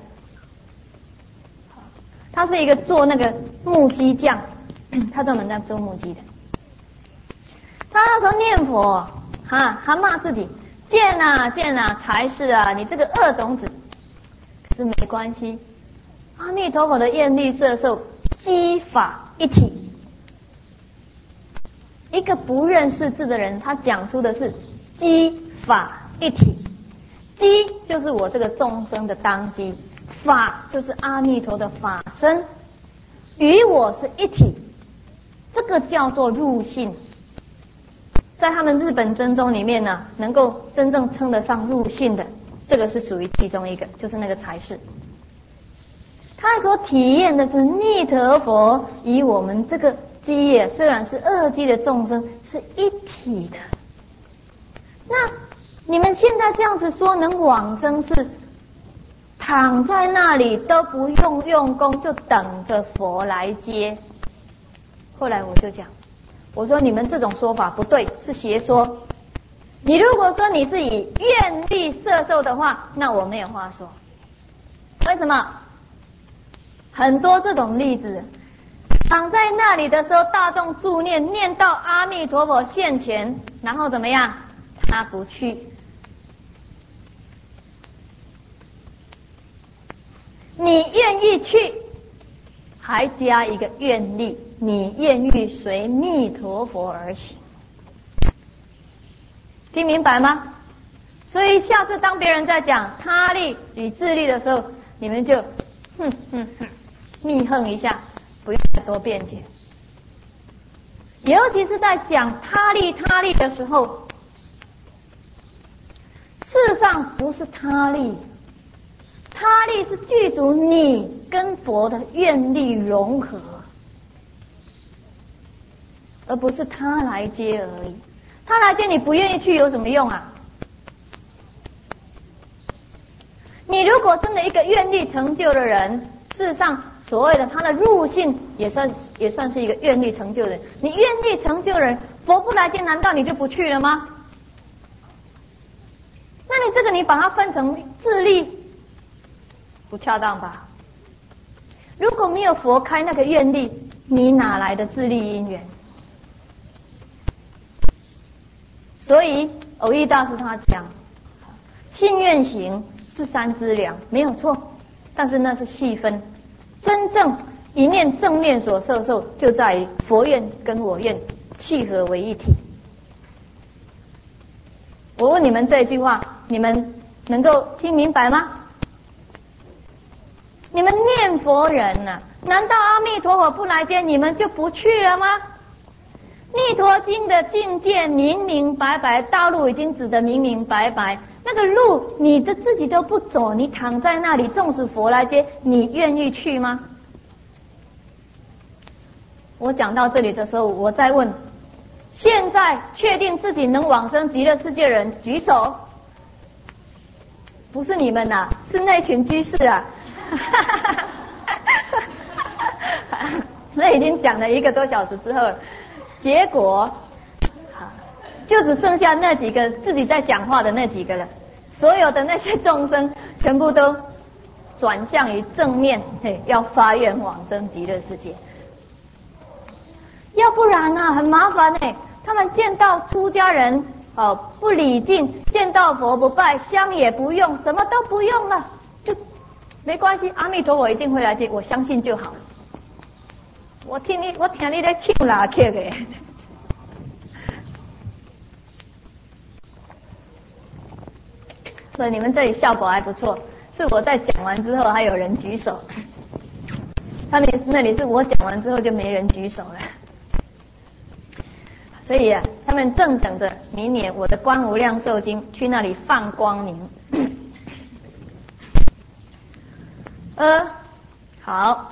他是一个做那个木屐匠，他专门在做木屐的。他那时候念佛，哈，他骂自己贱啊贱啊，财士啊，你这个恶种子。可是没关系，阿弥陀佛的愿力摄受，机法一体。一个不认识字的人，他讲出的是机法一体。机就是我这个众生的当机，法就是阿弥陀的法身，与我是一体，这个叫做入信。在他们日本真宗里面呢，能够真正称得上入信的，这个是属于其中一个，就是那个财士。他所体验的是弥陀佛与我们这个机业，虽然是二机的众生，是一体的。那你们现在这样子说能往生，是躺在那里都不用用功，就等着佛来接。后来我就讲，我说你们这种说法不对，是邪说。你如果说你是以愿力摄受的话，那我没有话说。为什么？很多这种例子，躺在那里的时候，大众助念，念到阿弥陀佛现前，然后怎么样？他不去。你愿意去，还加一个愿力，你愿意随弥陀佛而行。听明白吗？所以下次当别人在讲他力与自力的时候，你们就哼哼哼密哼一下，不要再多辩解。尤其是在讲他力他力的时候，事实上不是他力，他力是具足你跟佛的愿力融合，而不是他来接而已。他来接你不愿意去有什么用啊？你如果真的一个愿力成就的人，事实上所谓的他的入信也算也算是一个愿力成就的人。你愿力成就的人，佛不来接，难道你就不去了吗？那你这个你把它分成自力，不恰当吧？如果没有佛开那个愿力，你哪来的自力因缘？所以偶益大师他讲，信愿行是三资粮，没有错，但是那是细分，真正一念正念所摄受，就在于佛愿跟我愿契合为一体。我问你们这句话，你们能够听明白吗？你们念佛人呐、啊，难道阿弥陀佛不来接，你们就不去了吗？弥陀经的境界明明白白，道路已经指得明明白白，那个路你的自己都不走，你躺在那里，纵使佛来接，你愿意去吗？我讲到这里的时候，我再问，现在确定自己能往生极乐世界的人举手。不是你们呐、啊，是那群居士啊。那已经讲了一个多小时之后了，结果就只剩下那几个自己在讲话的那几个了，所有的那些众生全部都转向于正面，嘿，要发愿往生极乐世界。要不然啊，很麻烦哎，他们见到出家人哦不礼敬，见到佛不拜，香也不用，什么都不用了，就没关系，阿弥陀佛一定会来接，我相信就好了。我听你，我听你在唱拉曲的，所以你们这里效果还不错。是我在讲完之后还有人举手，他们那里是我讲完之后就没人举手了。所以啊，他们正等着明年我的观无量寿经去那里放光明。呃，好。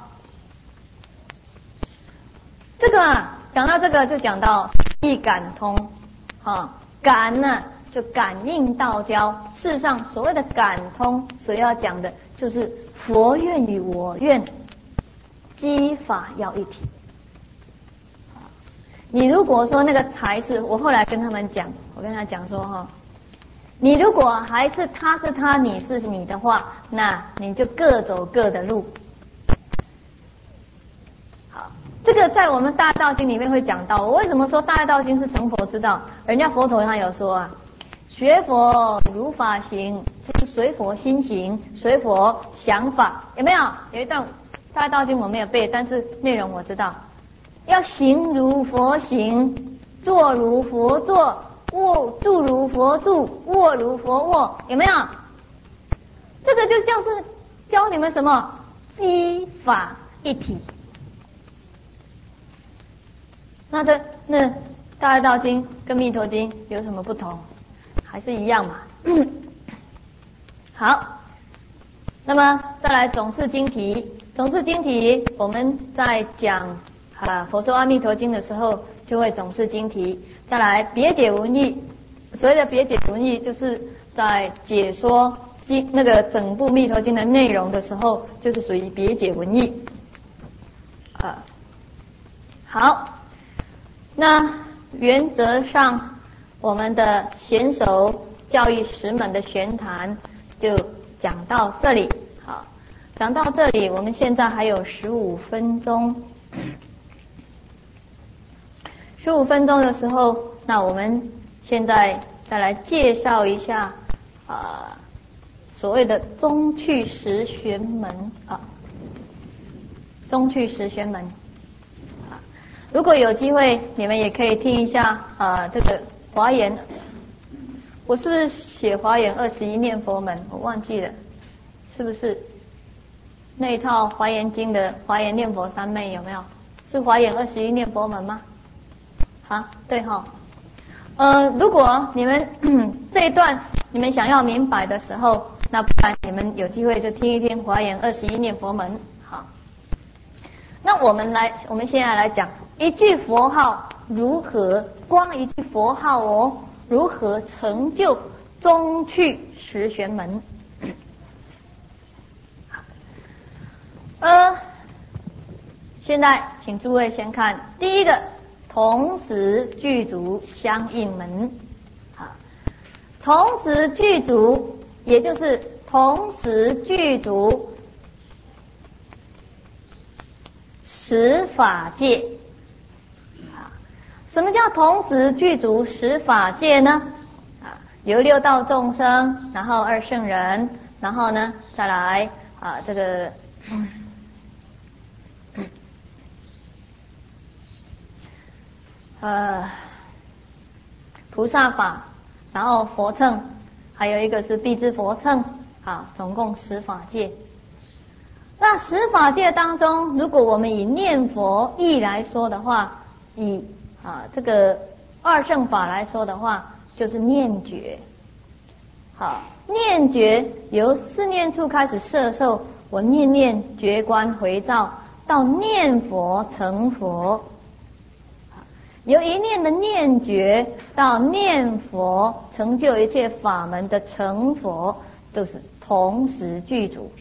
这个啊，讲到这个就讲到一感通，啊，感呢就感应道交。事实上，所谓的感通，所要讲的就是佛愿与我愿，机法要一体。你如果说那个才是，我后来跟他们讲，我跟他讲说哈，你如果还是他是他，你是你的话，那你就各走各的路。这个在我们大道经里面会讲到，我为什么说大道经是成佛之道？人家佛陀他有说啊，学佛如法行，就是随佛心行，随佛想法，有没有？有一段大道经我没有背，但是内容我知道，要行如佛行，坐如佛坐，卧住如佛住，卧如佛卧，有没有？这个就像是教你们什么机法一体。那这那大道经跟弥陀经有什么不同？还是一样嘛？好，那么再来总释经题。总释经题，我们在讲啊佛说阿弥陀经的时候，就会总释经题。再来别解文义，所谓的别解文义，就是在解说经那个整部弥陀经的内容的时候，就是属于别解文义。啊，好。那原则上，我们的贤手教育十门的玄谈就讲到这里。好，讲到这里，我们现在还有十五分钟。十五分钟的时候，那我们现在再来介绍一下啊、呃，所谓的中去十玄门啊，中去十玄门。如果有机会，你们也可以听一下啊，这个华严，我是不是写华严二十一念佛门？我忘记了，是不是那一套华严经的华严念佛三昧有没有？是华严二十一念佛门吗？啊，对哈。呃，如果你们这一段你们想要明白的时候，那不然你们有机会就听一听华严二十一念佛门。好，那我们来，我们现在来讲。一句佛号如何，光一句佛号哦，如何成就中去十玄门？呃，现在请诸位先看第一个，同时具足相应门。好，同时具足，也就是同时具足十法界。什么叫同时具足十法界呢？啊， 有六道众生，然后二圣人，然后呢再来啊这个呃菩萨法，然后佛乘，还有一个是辟支佛乘，好，总共十法界。那十法界当中，如果我们以念佛义来说的话，以啊这个二乘法来说的话，就是念觉。好，念觉由四念处开始摄受，我念念觉观回照，到念佛成佛。由一念的念觉到念佛成就一切法门的成佛，都是同时具足。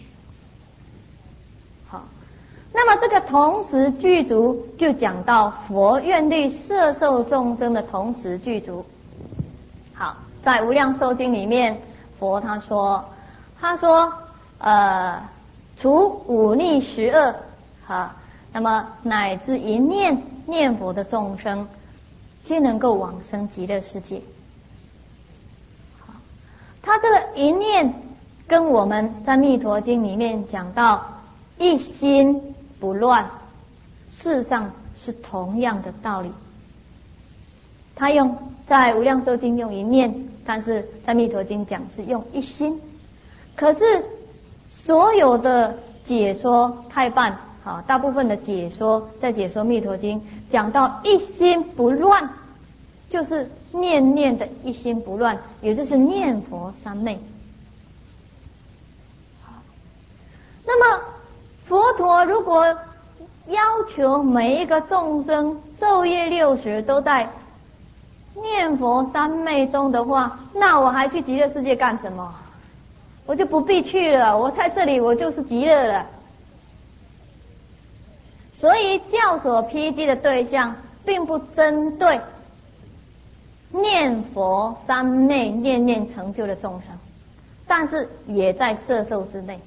好，那么这个同时具足，就讲到佛愿力摄受众生的同时具足。好，在无量寿经里面，佛他说，他说，呃，除五逆十恶，好，那么乃至一念念佛的众生，皆能够往生极乐世界。好，他这个一念跟我们在密陀经里面讲到一心不乱，事实上是同样的道理。他用在无量寿经用一念，但是在密陀经讲是用一心。可是所有的解说太半，好，大部分的解说在解说密陀经讲到一心不乱，就是念念的一心不乱，也就是念佛三昧。好，那么佛陀如果要求每一个众生昼夜六时都在念佛三昧中的话，那我还去极乐世界干什么？我就不必去了，我在这里我就是极乐了。所以教所披击的对象并不针对念佛三昧念念成就的众生，但是也在摄受之内。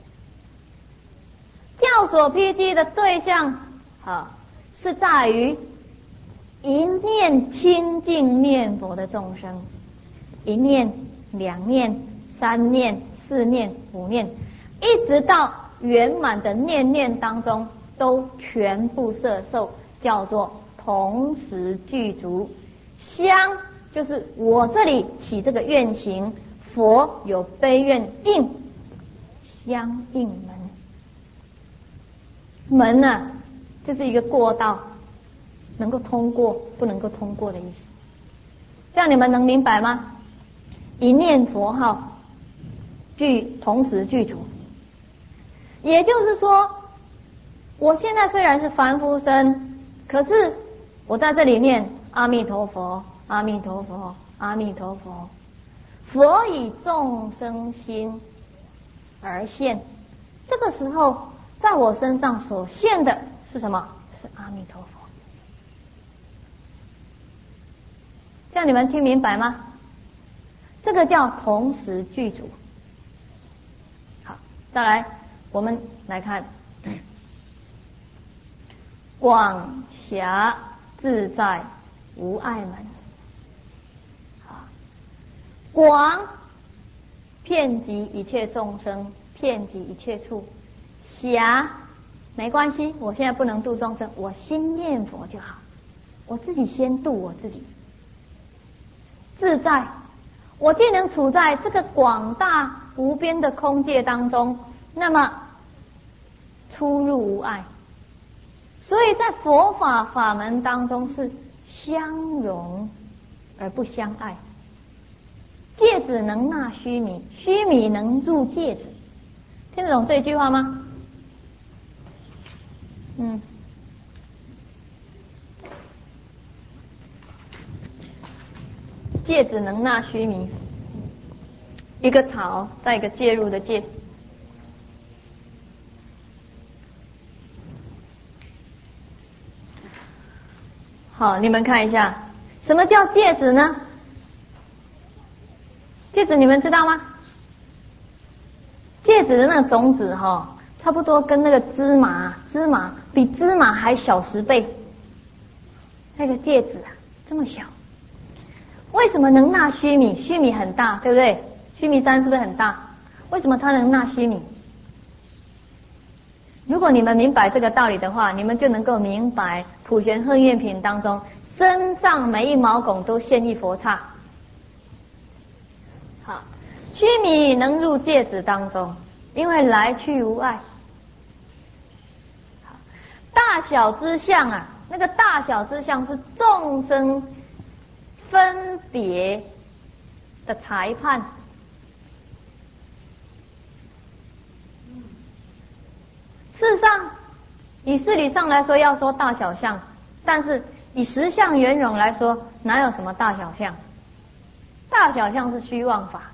教所披击的对象啊，是在于一念清净念佛的众生，一念、两念、三念、四念、五念，一直到圆满的念念当中，都全部摄受，叫做同时具足。相就是我这里起这个愿行，佛有悲愿应，相应门。门呢、啊，就是一个过道，能够通过不能够通过的意思。这样你们能明白吗？一念佛号具同时具足，也就是说，我现在虽然是凡夫身，可是我在这里念阿弥陀佛，阿弥陀佛，阿弥陀佛，佛以众生心而现。这个时候，在我身上所现的是什么？是阿弥陀佛。这样你们听明白吗？这个叫同时具足。好，再来，我们来看广狭自在无碍门。好，广遍及一切众生，遍及一切处。狭没关系，我现在不能度众生，我先念佛就好，我自己先度我自己。自在，我既能处在这个广大无边的空界当中，那么出入无碍。所以在佛法法门当中是相融而不相碍。芥子能纳须弥，须弥能入芥子。听得懂这句话吗？嗯，芥子能纳须弥，一个草再一个介入的介。好，你们看一下，什么叫芥子呢？芥子你们知道吗？芥子的那个种子哈、哦，差不多跟那个芝麻，芝麻比芝麻还小十倍。那个芥子啊，这么小。 为什么能纳须弥？须弥很大，对不对？须弥山是不是很大？为什么它能纳须弥？如果你们明白这个道理的话，你们就能够明白普贤恨愿品当中身上每一毛孔都现一佛刹。好，须弥能入芥子当中，因为来去无碍。大小之相啊，那个大小之相是众生分别的裁判。事实上，以事理上来说，要说大小相，但是以实相圆融来说，哪有什么大小相？大小相是虚妄法。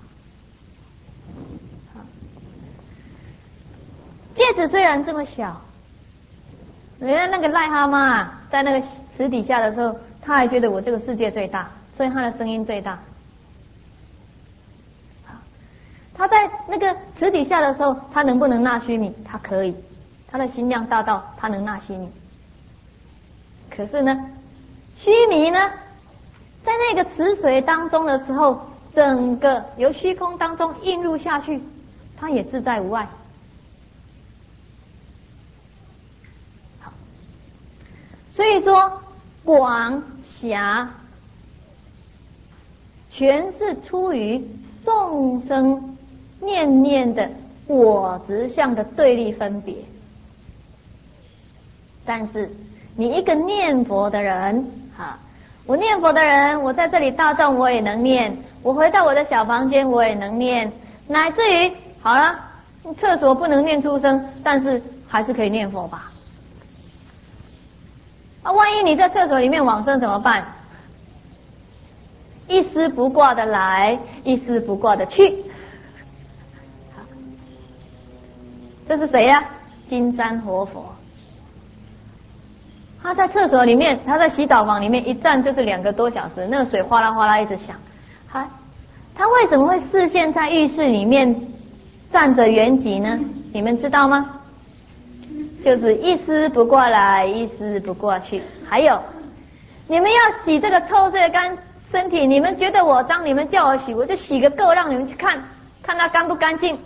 芥子虽然这么小，人家那个癞蛤蟆啊，在那个池底下的时候，他还觉得我这个世界最大，所以他的声音最大。他在那个池底下的时候，他能不能纳须弥？他可以。他的心量大到他能纳须弥。可是呢，须弥呢，在那个池水当中的时候，整个由虚空当中映入下去，他也自在无碍。好，所以说广狭全是出于众生念念的我执相的对立分别。但是你一个念佛的人，哈，我念佛的人，我在这里大众我也能念，我回到我的小房间我也能念，乃至于好了，厕所不能念出声，但是还是可以念佛吧。啊，万一你在厕所里面往生怎么办？一丝不挂的来，一丝不挂的去。这是谁呀？金山活佛。他在厕所里面，他在洗澡房里面一站就是两个多小时，那个水哗啦哗啦一直响。他他为什么会视线在浴室里面站着圆寂呢？你们知道吗？就是一丝不挂来，一丝不挂去。还有，你们要洗这个臭水干身体，你们觉得我脏，你们叫我洗，我就洗个够，让你们去看看它干不干净。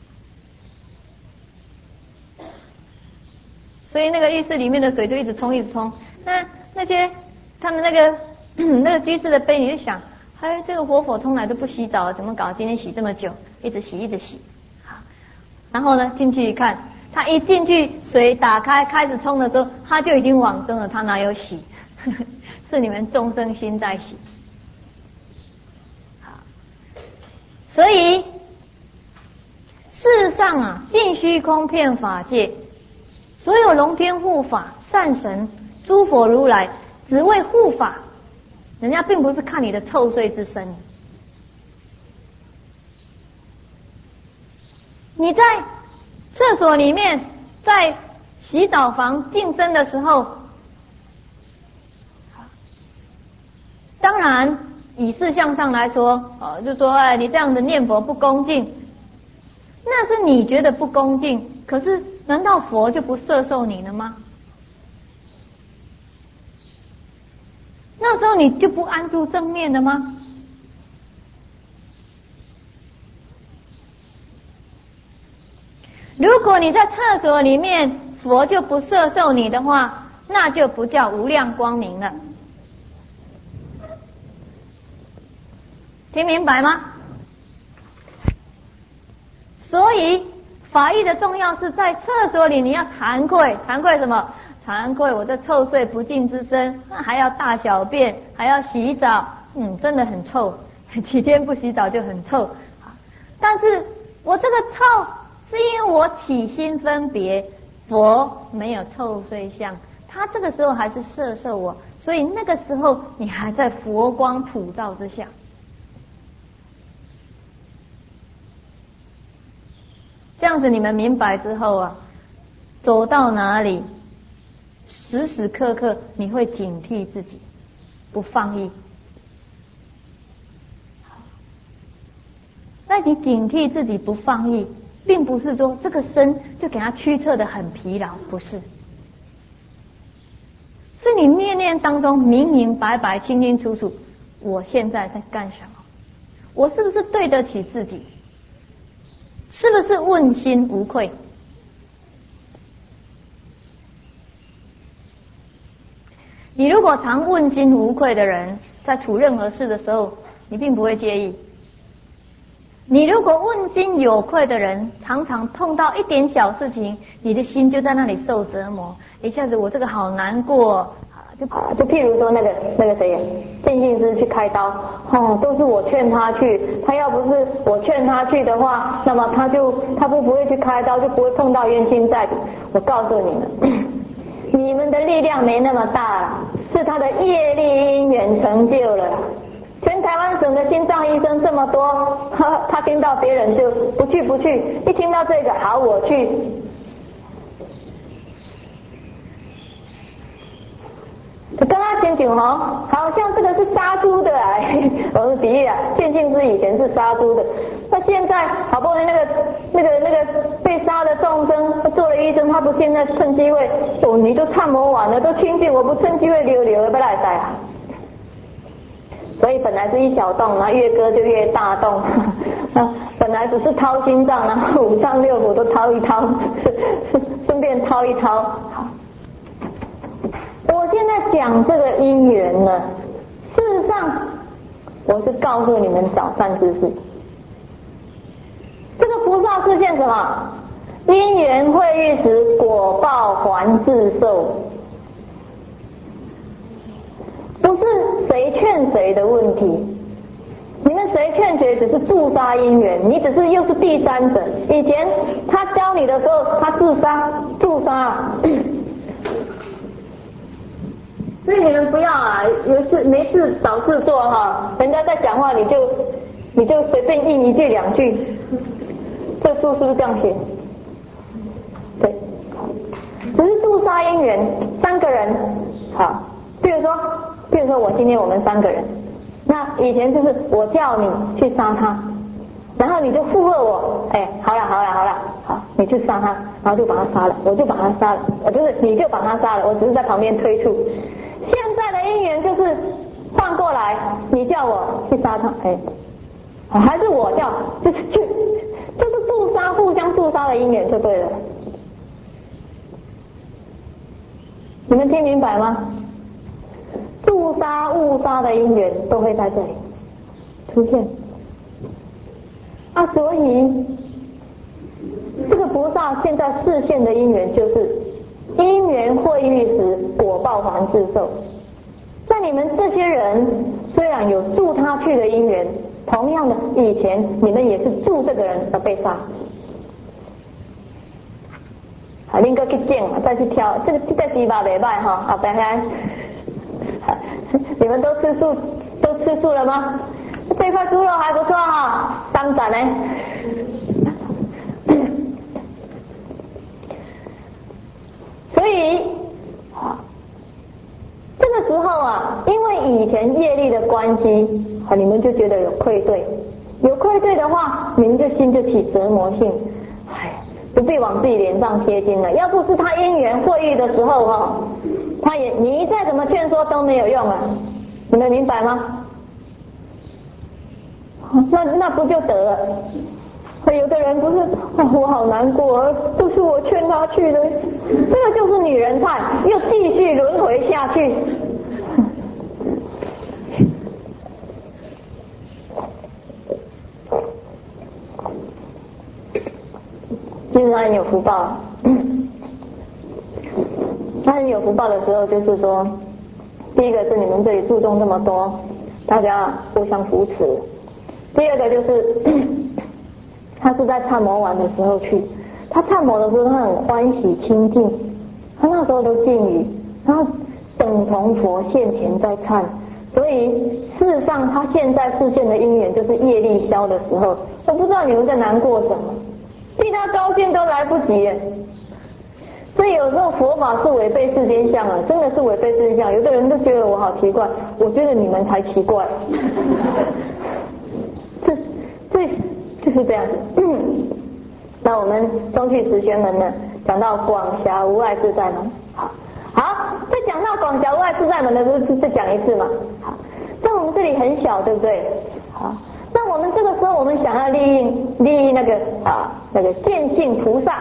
所以那个浴室里面的水就一直冲一直冲，那那些他们那个那个居士的杯，你就想，哎，这个活佛从来都不洗澡，怎么搞？今天洗这么久，一直洗一直洗。好，然后呢进去一看，他一进去水打开开始冲的时候，他就已经往生了，他哪有洗？是你们众生心在洗。好，所以事实上啊，尽虚空遍法界。所有龙天护法、善神、诸佛如来，只为护法，人家并不是看你的臭碎之身。你在厕所里面，在洗澡房净身的时候，当然以事相上来说，呃，就说哎，你这样的念佛不恭敬，那是你觉得不恭敬，可是。难道佛就不摄受你了吗？那时候你就不安住正念了吗？如果你在厕所里面，佛就不摄受你的话，那就不叫无量光明了。听明白吗？所以法义的重要是在厕所里，你要惭愧，惭愧什么？惭愧我这臭碎不净之身，还要大小便，还要洗澡，嗯，真的很臭，几天不洗澡就很臭。但是我这个臭，是因为我起心分别，佛没有臭碎相，他这个时候还是摄受我，所以那个时候你还在佛光普照之下。这样子你们明白之后啊，走到哪里，时时刻刻你会警惕自己，不放逸。那你警惕自己不放逸，并不是说这个身就给他驱策得很疲劳，不是，是你念念当中明明白白、清清楚楚， 我现在在干什么？我是不是对得起自己？是不是问心无愧？你如果常问心无愧的人，在处任何事的时候，你并不会介意。你如果问心有愧的人，常常碰到一点小事情，你的心就在那里受折磨，一下子我这个好难过，就就譬如说那个那个谁，建信师去开刀，哦，都是我劝他去，他要不是我劝他去的话，那么他就他不不会去开刀，就不会碰到冤亲债主。我告诉你们，你们的力量没那么大，是他的业力因缘成就了。全台湾省的心脏医生这么多，他他听到别人就不去不去，一听到这个好我去。刚刚前景吼，好像这个是杀猪的啊，我们比喻啊，建信师以前是杀猪的，那现在好不容易那个那个那个被杀的众生，他做了医生，他不现在趁机会，哦，你都参谋完了，都清净，我不趁机会溜溜，不来塞啊。所以本来是一小洞，然后越割就越大洞。本来只是掏心脏，然后五脏六腑都掏一掏，顺便掏一掏。好，我现在讲这个因缘呢，事实上我是告诉你们早善知识。这个菩萨示现什么？因缘会遇时，果报还自受。不是谁劝谁的问题，你们谁劝谁只是助杀因缘，你只是又是第三者。以前他教你的时候，他自杀助杀，所以你们不要啊，有事没事找事做哈，人家在讲话你就你就随便应一句两句，这书是不是这样写？对，只是助杀因缘，三个人好，比如说。比如说我今天我们三个人，那以前就是我叫你去杀他，然后你就附和我，哎，好了好了好了，好，你去杀他，然后就把他杀了，我就把他杀了，我就是你就把他杀了，我只是在旁边推促。现在的因缘就是换过来，你叫我去杀他，哎，还是我叫，就是去，就是助杀，互相助杀的因缘就对了。你们听明白吗？助杀误杀的因缘都会在这里出现啊，所以这个菩萨现在示现的因缘就是因缘会遇时，果报还自受。在你们这些人虽然有助他去的因缘，同样的以前你们也是助这个人而被杀。啊，恁个去捡嘛，再去挑，这个这个鸡巴袂歹哈，好，拜拜。你们都吃素，都吃素了吗？这块猪肉还不错哈，当斩呢。所以，这个时候啊，因为以前业力的关系，啊，你们就觉得有愧对，有愧对的话，你们就心就起折磨性，哎，不必往自己脸上贴金了。要不是他因缘会遇的时候哈，他也你再怎么劝说都没有用啊。你们明白吗？那那不就得了？有的人不是、哦、我好难过，都是我劝他去的，这个就是女人派，又继续轮回下去。其实他很有福报，他很有福报的时候，就是说。第一个是你们这里注重这么多，大家互相扶持。第二个就是他是在参谋完的时候去，他参谋的时候他很欢喜清净，他那时候都禁语，然后等同佛现前在参，所以事实上他现在示现的因缘就是业力消的时候。我不知道你们在难过什么，替他高兴都来不及了。所以有时候佛法是违背世间相啊，真的是违背世间相。有的人都觉得我好奇怪，我觉得你们才奇怪。这这就是这样子。嗯、那我们中去十玄门呢，讲到广狭无碍自在门。好，好，在讲到广狭无碍自在门的时候，再讲一次嘛。好，在我们这里很巧，对不对？好，那我们这个时候我们想要利益利益那个啊那个见性菩萨，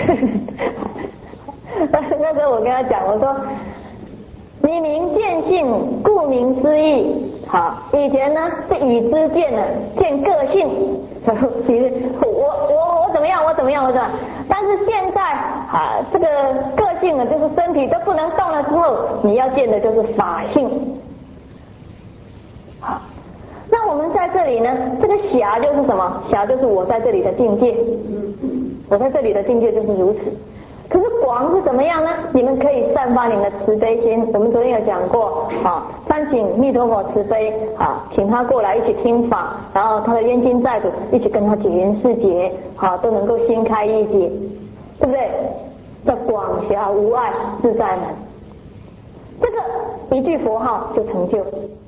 那时候我跟他讲，我说你名见性，顾名思义。好，以前呢是以知见呢见个性，其实我我我怎么样我怎么样我怎么样，但是现在啊这个个性呢就是身体都不能动了之后，你要见的就是法性。好，那我们在这里呢，这个暇就是什么？暇就是我在这里的境界，我在这里的境界就是如此。可是广是怎么样呢？你们可以散发你们的慈悲心。我们昨天有讲过啊，三请弥陀佛慈悲啊，请他过来一起听法，然后他的冤亲债主一起跟他解缘释结，啊，都能够心开意解，对不对？叫广狭无碍自在门，这个一句佛号就成就。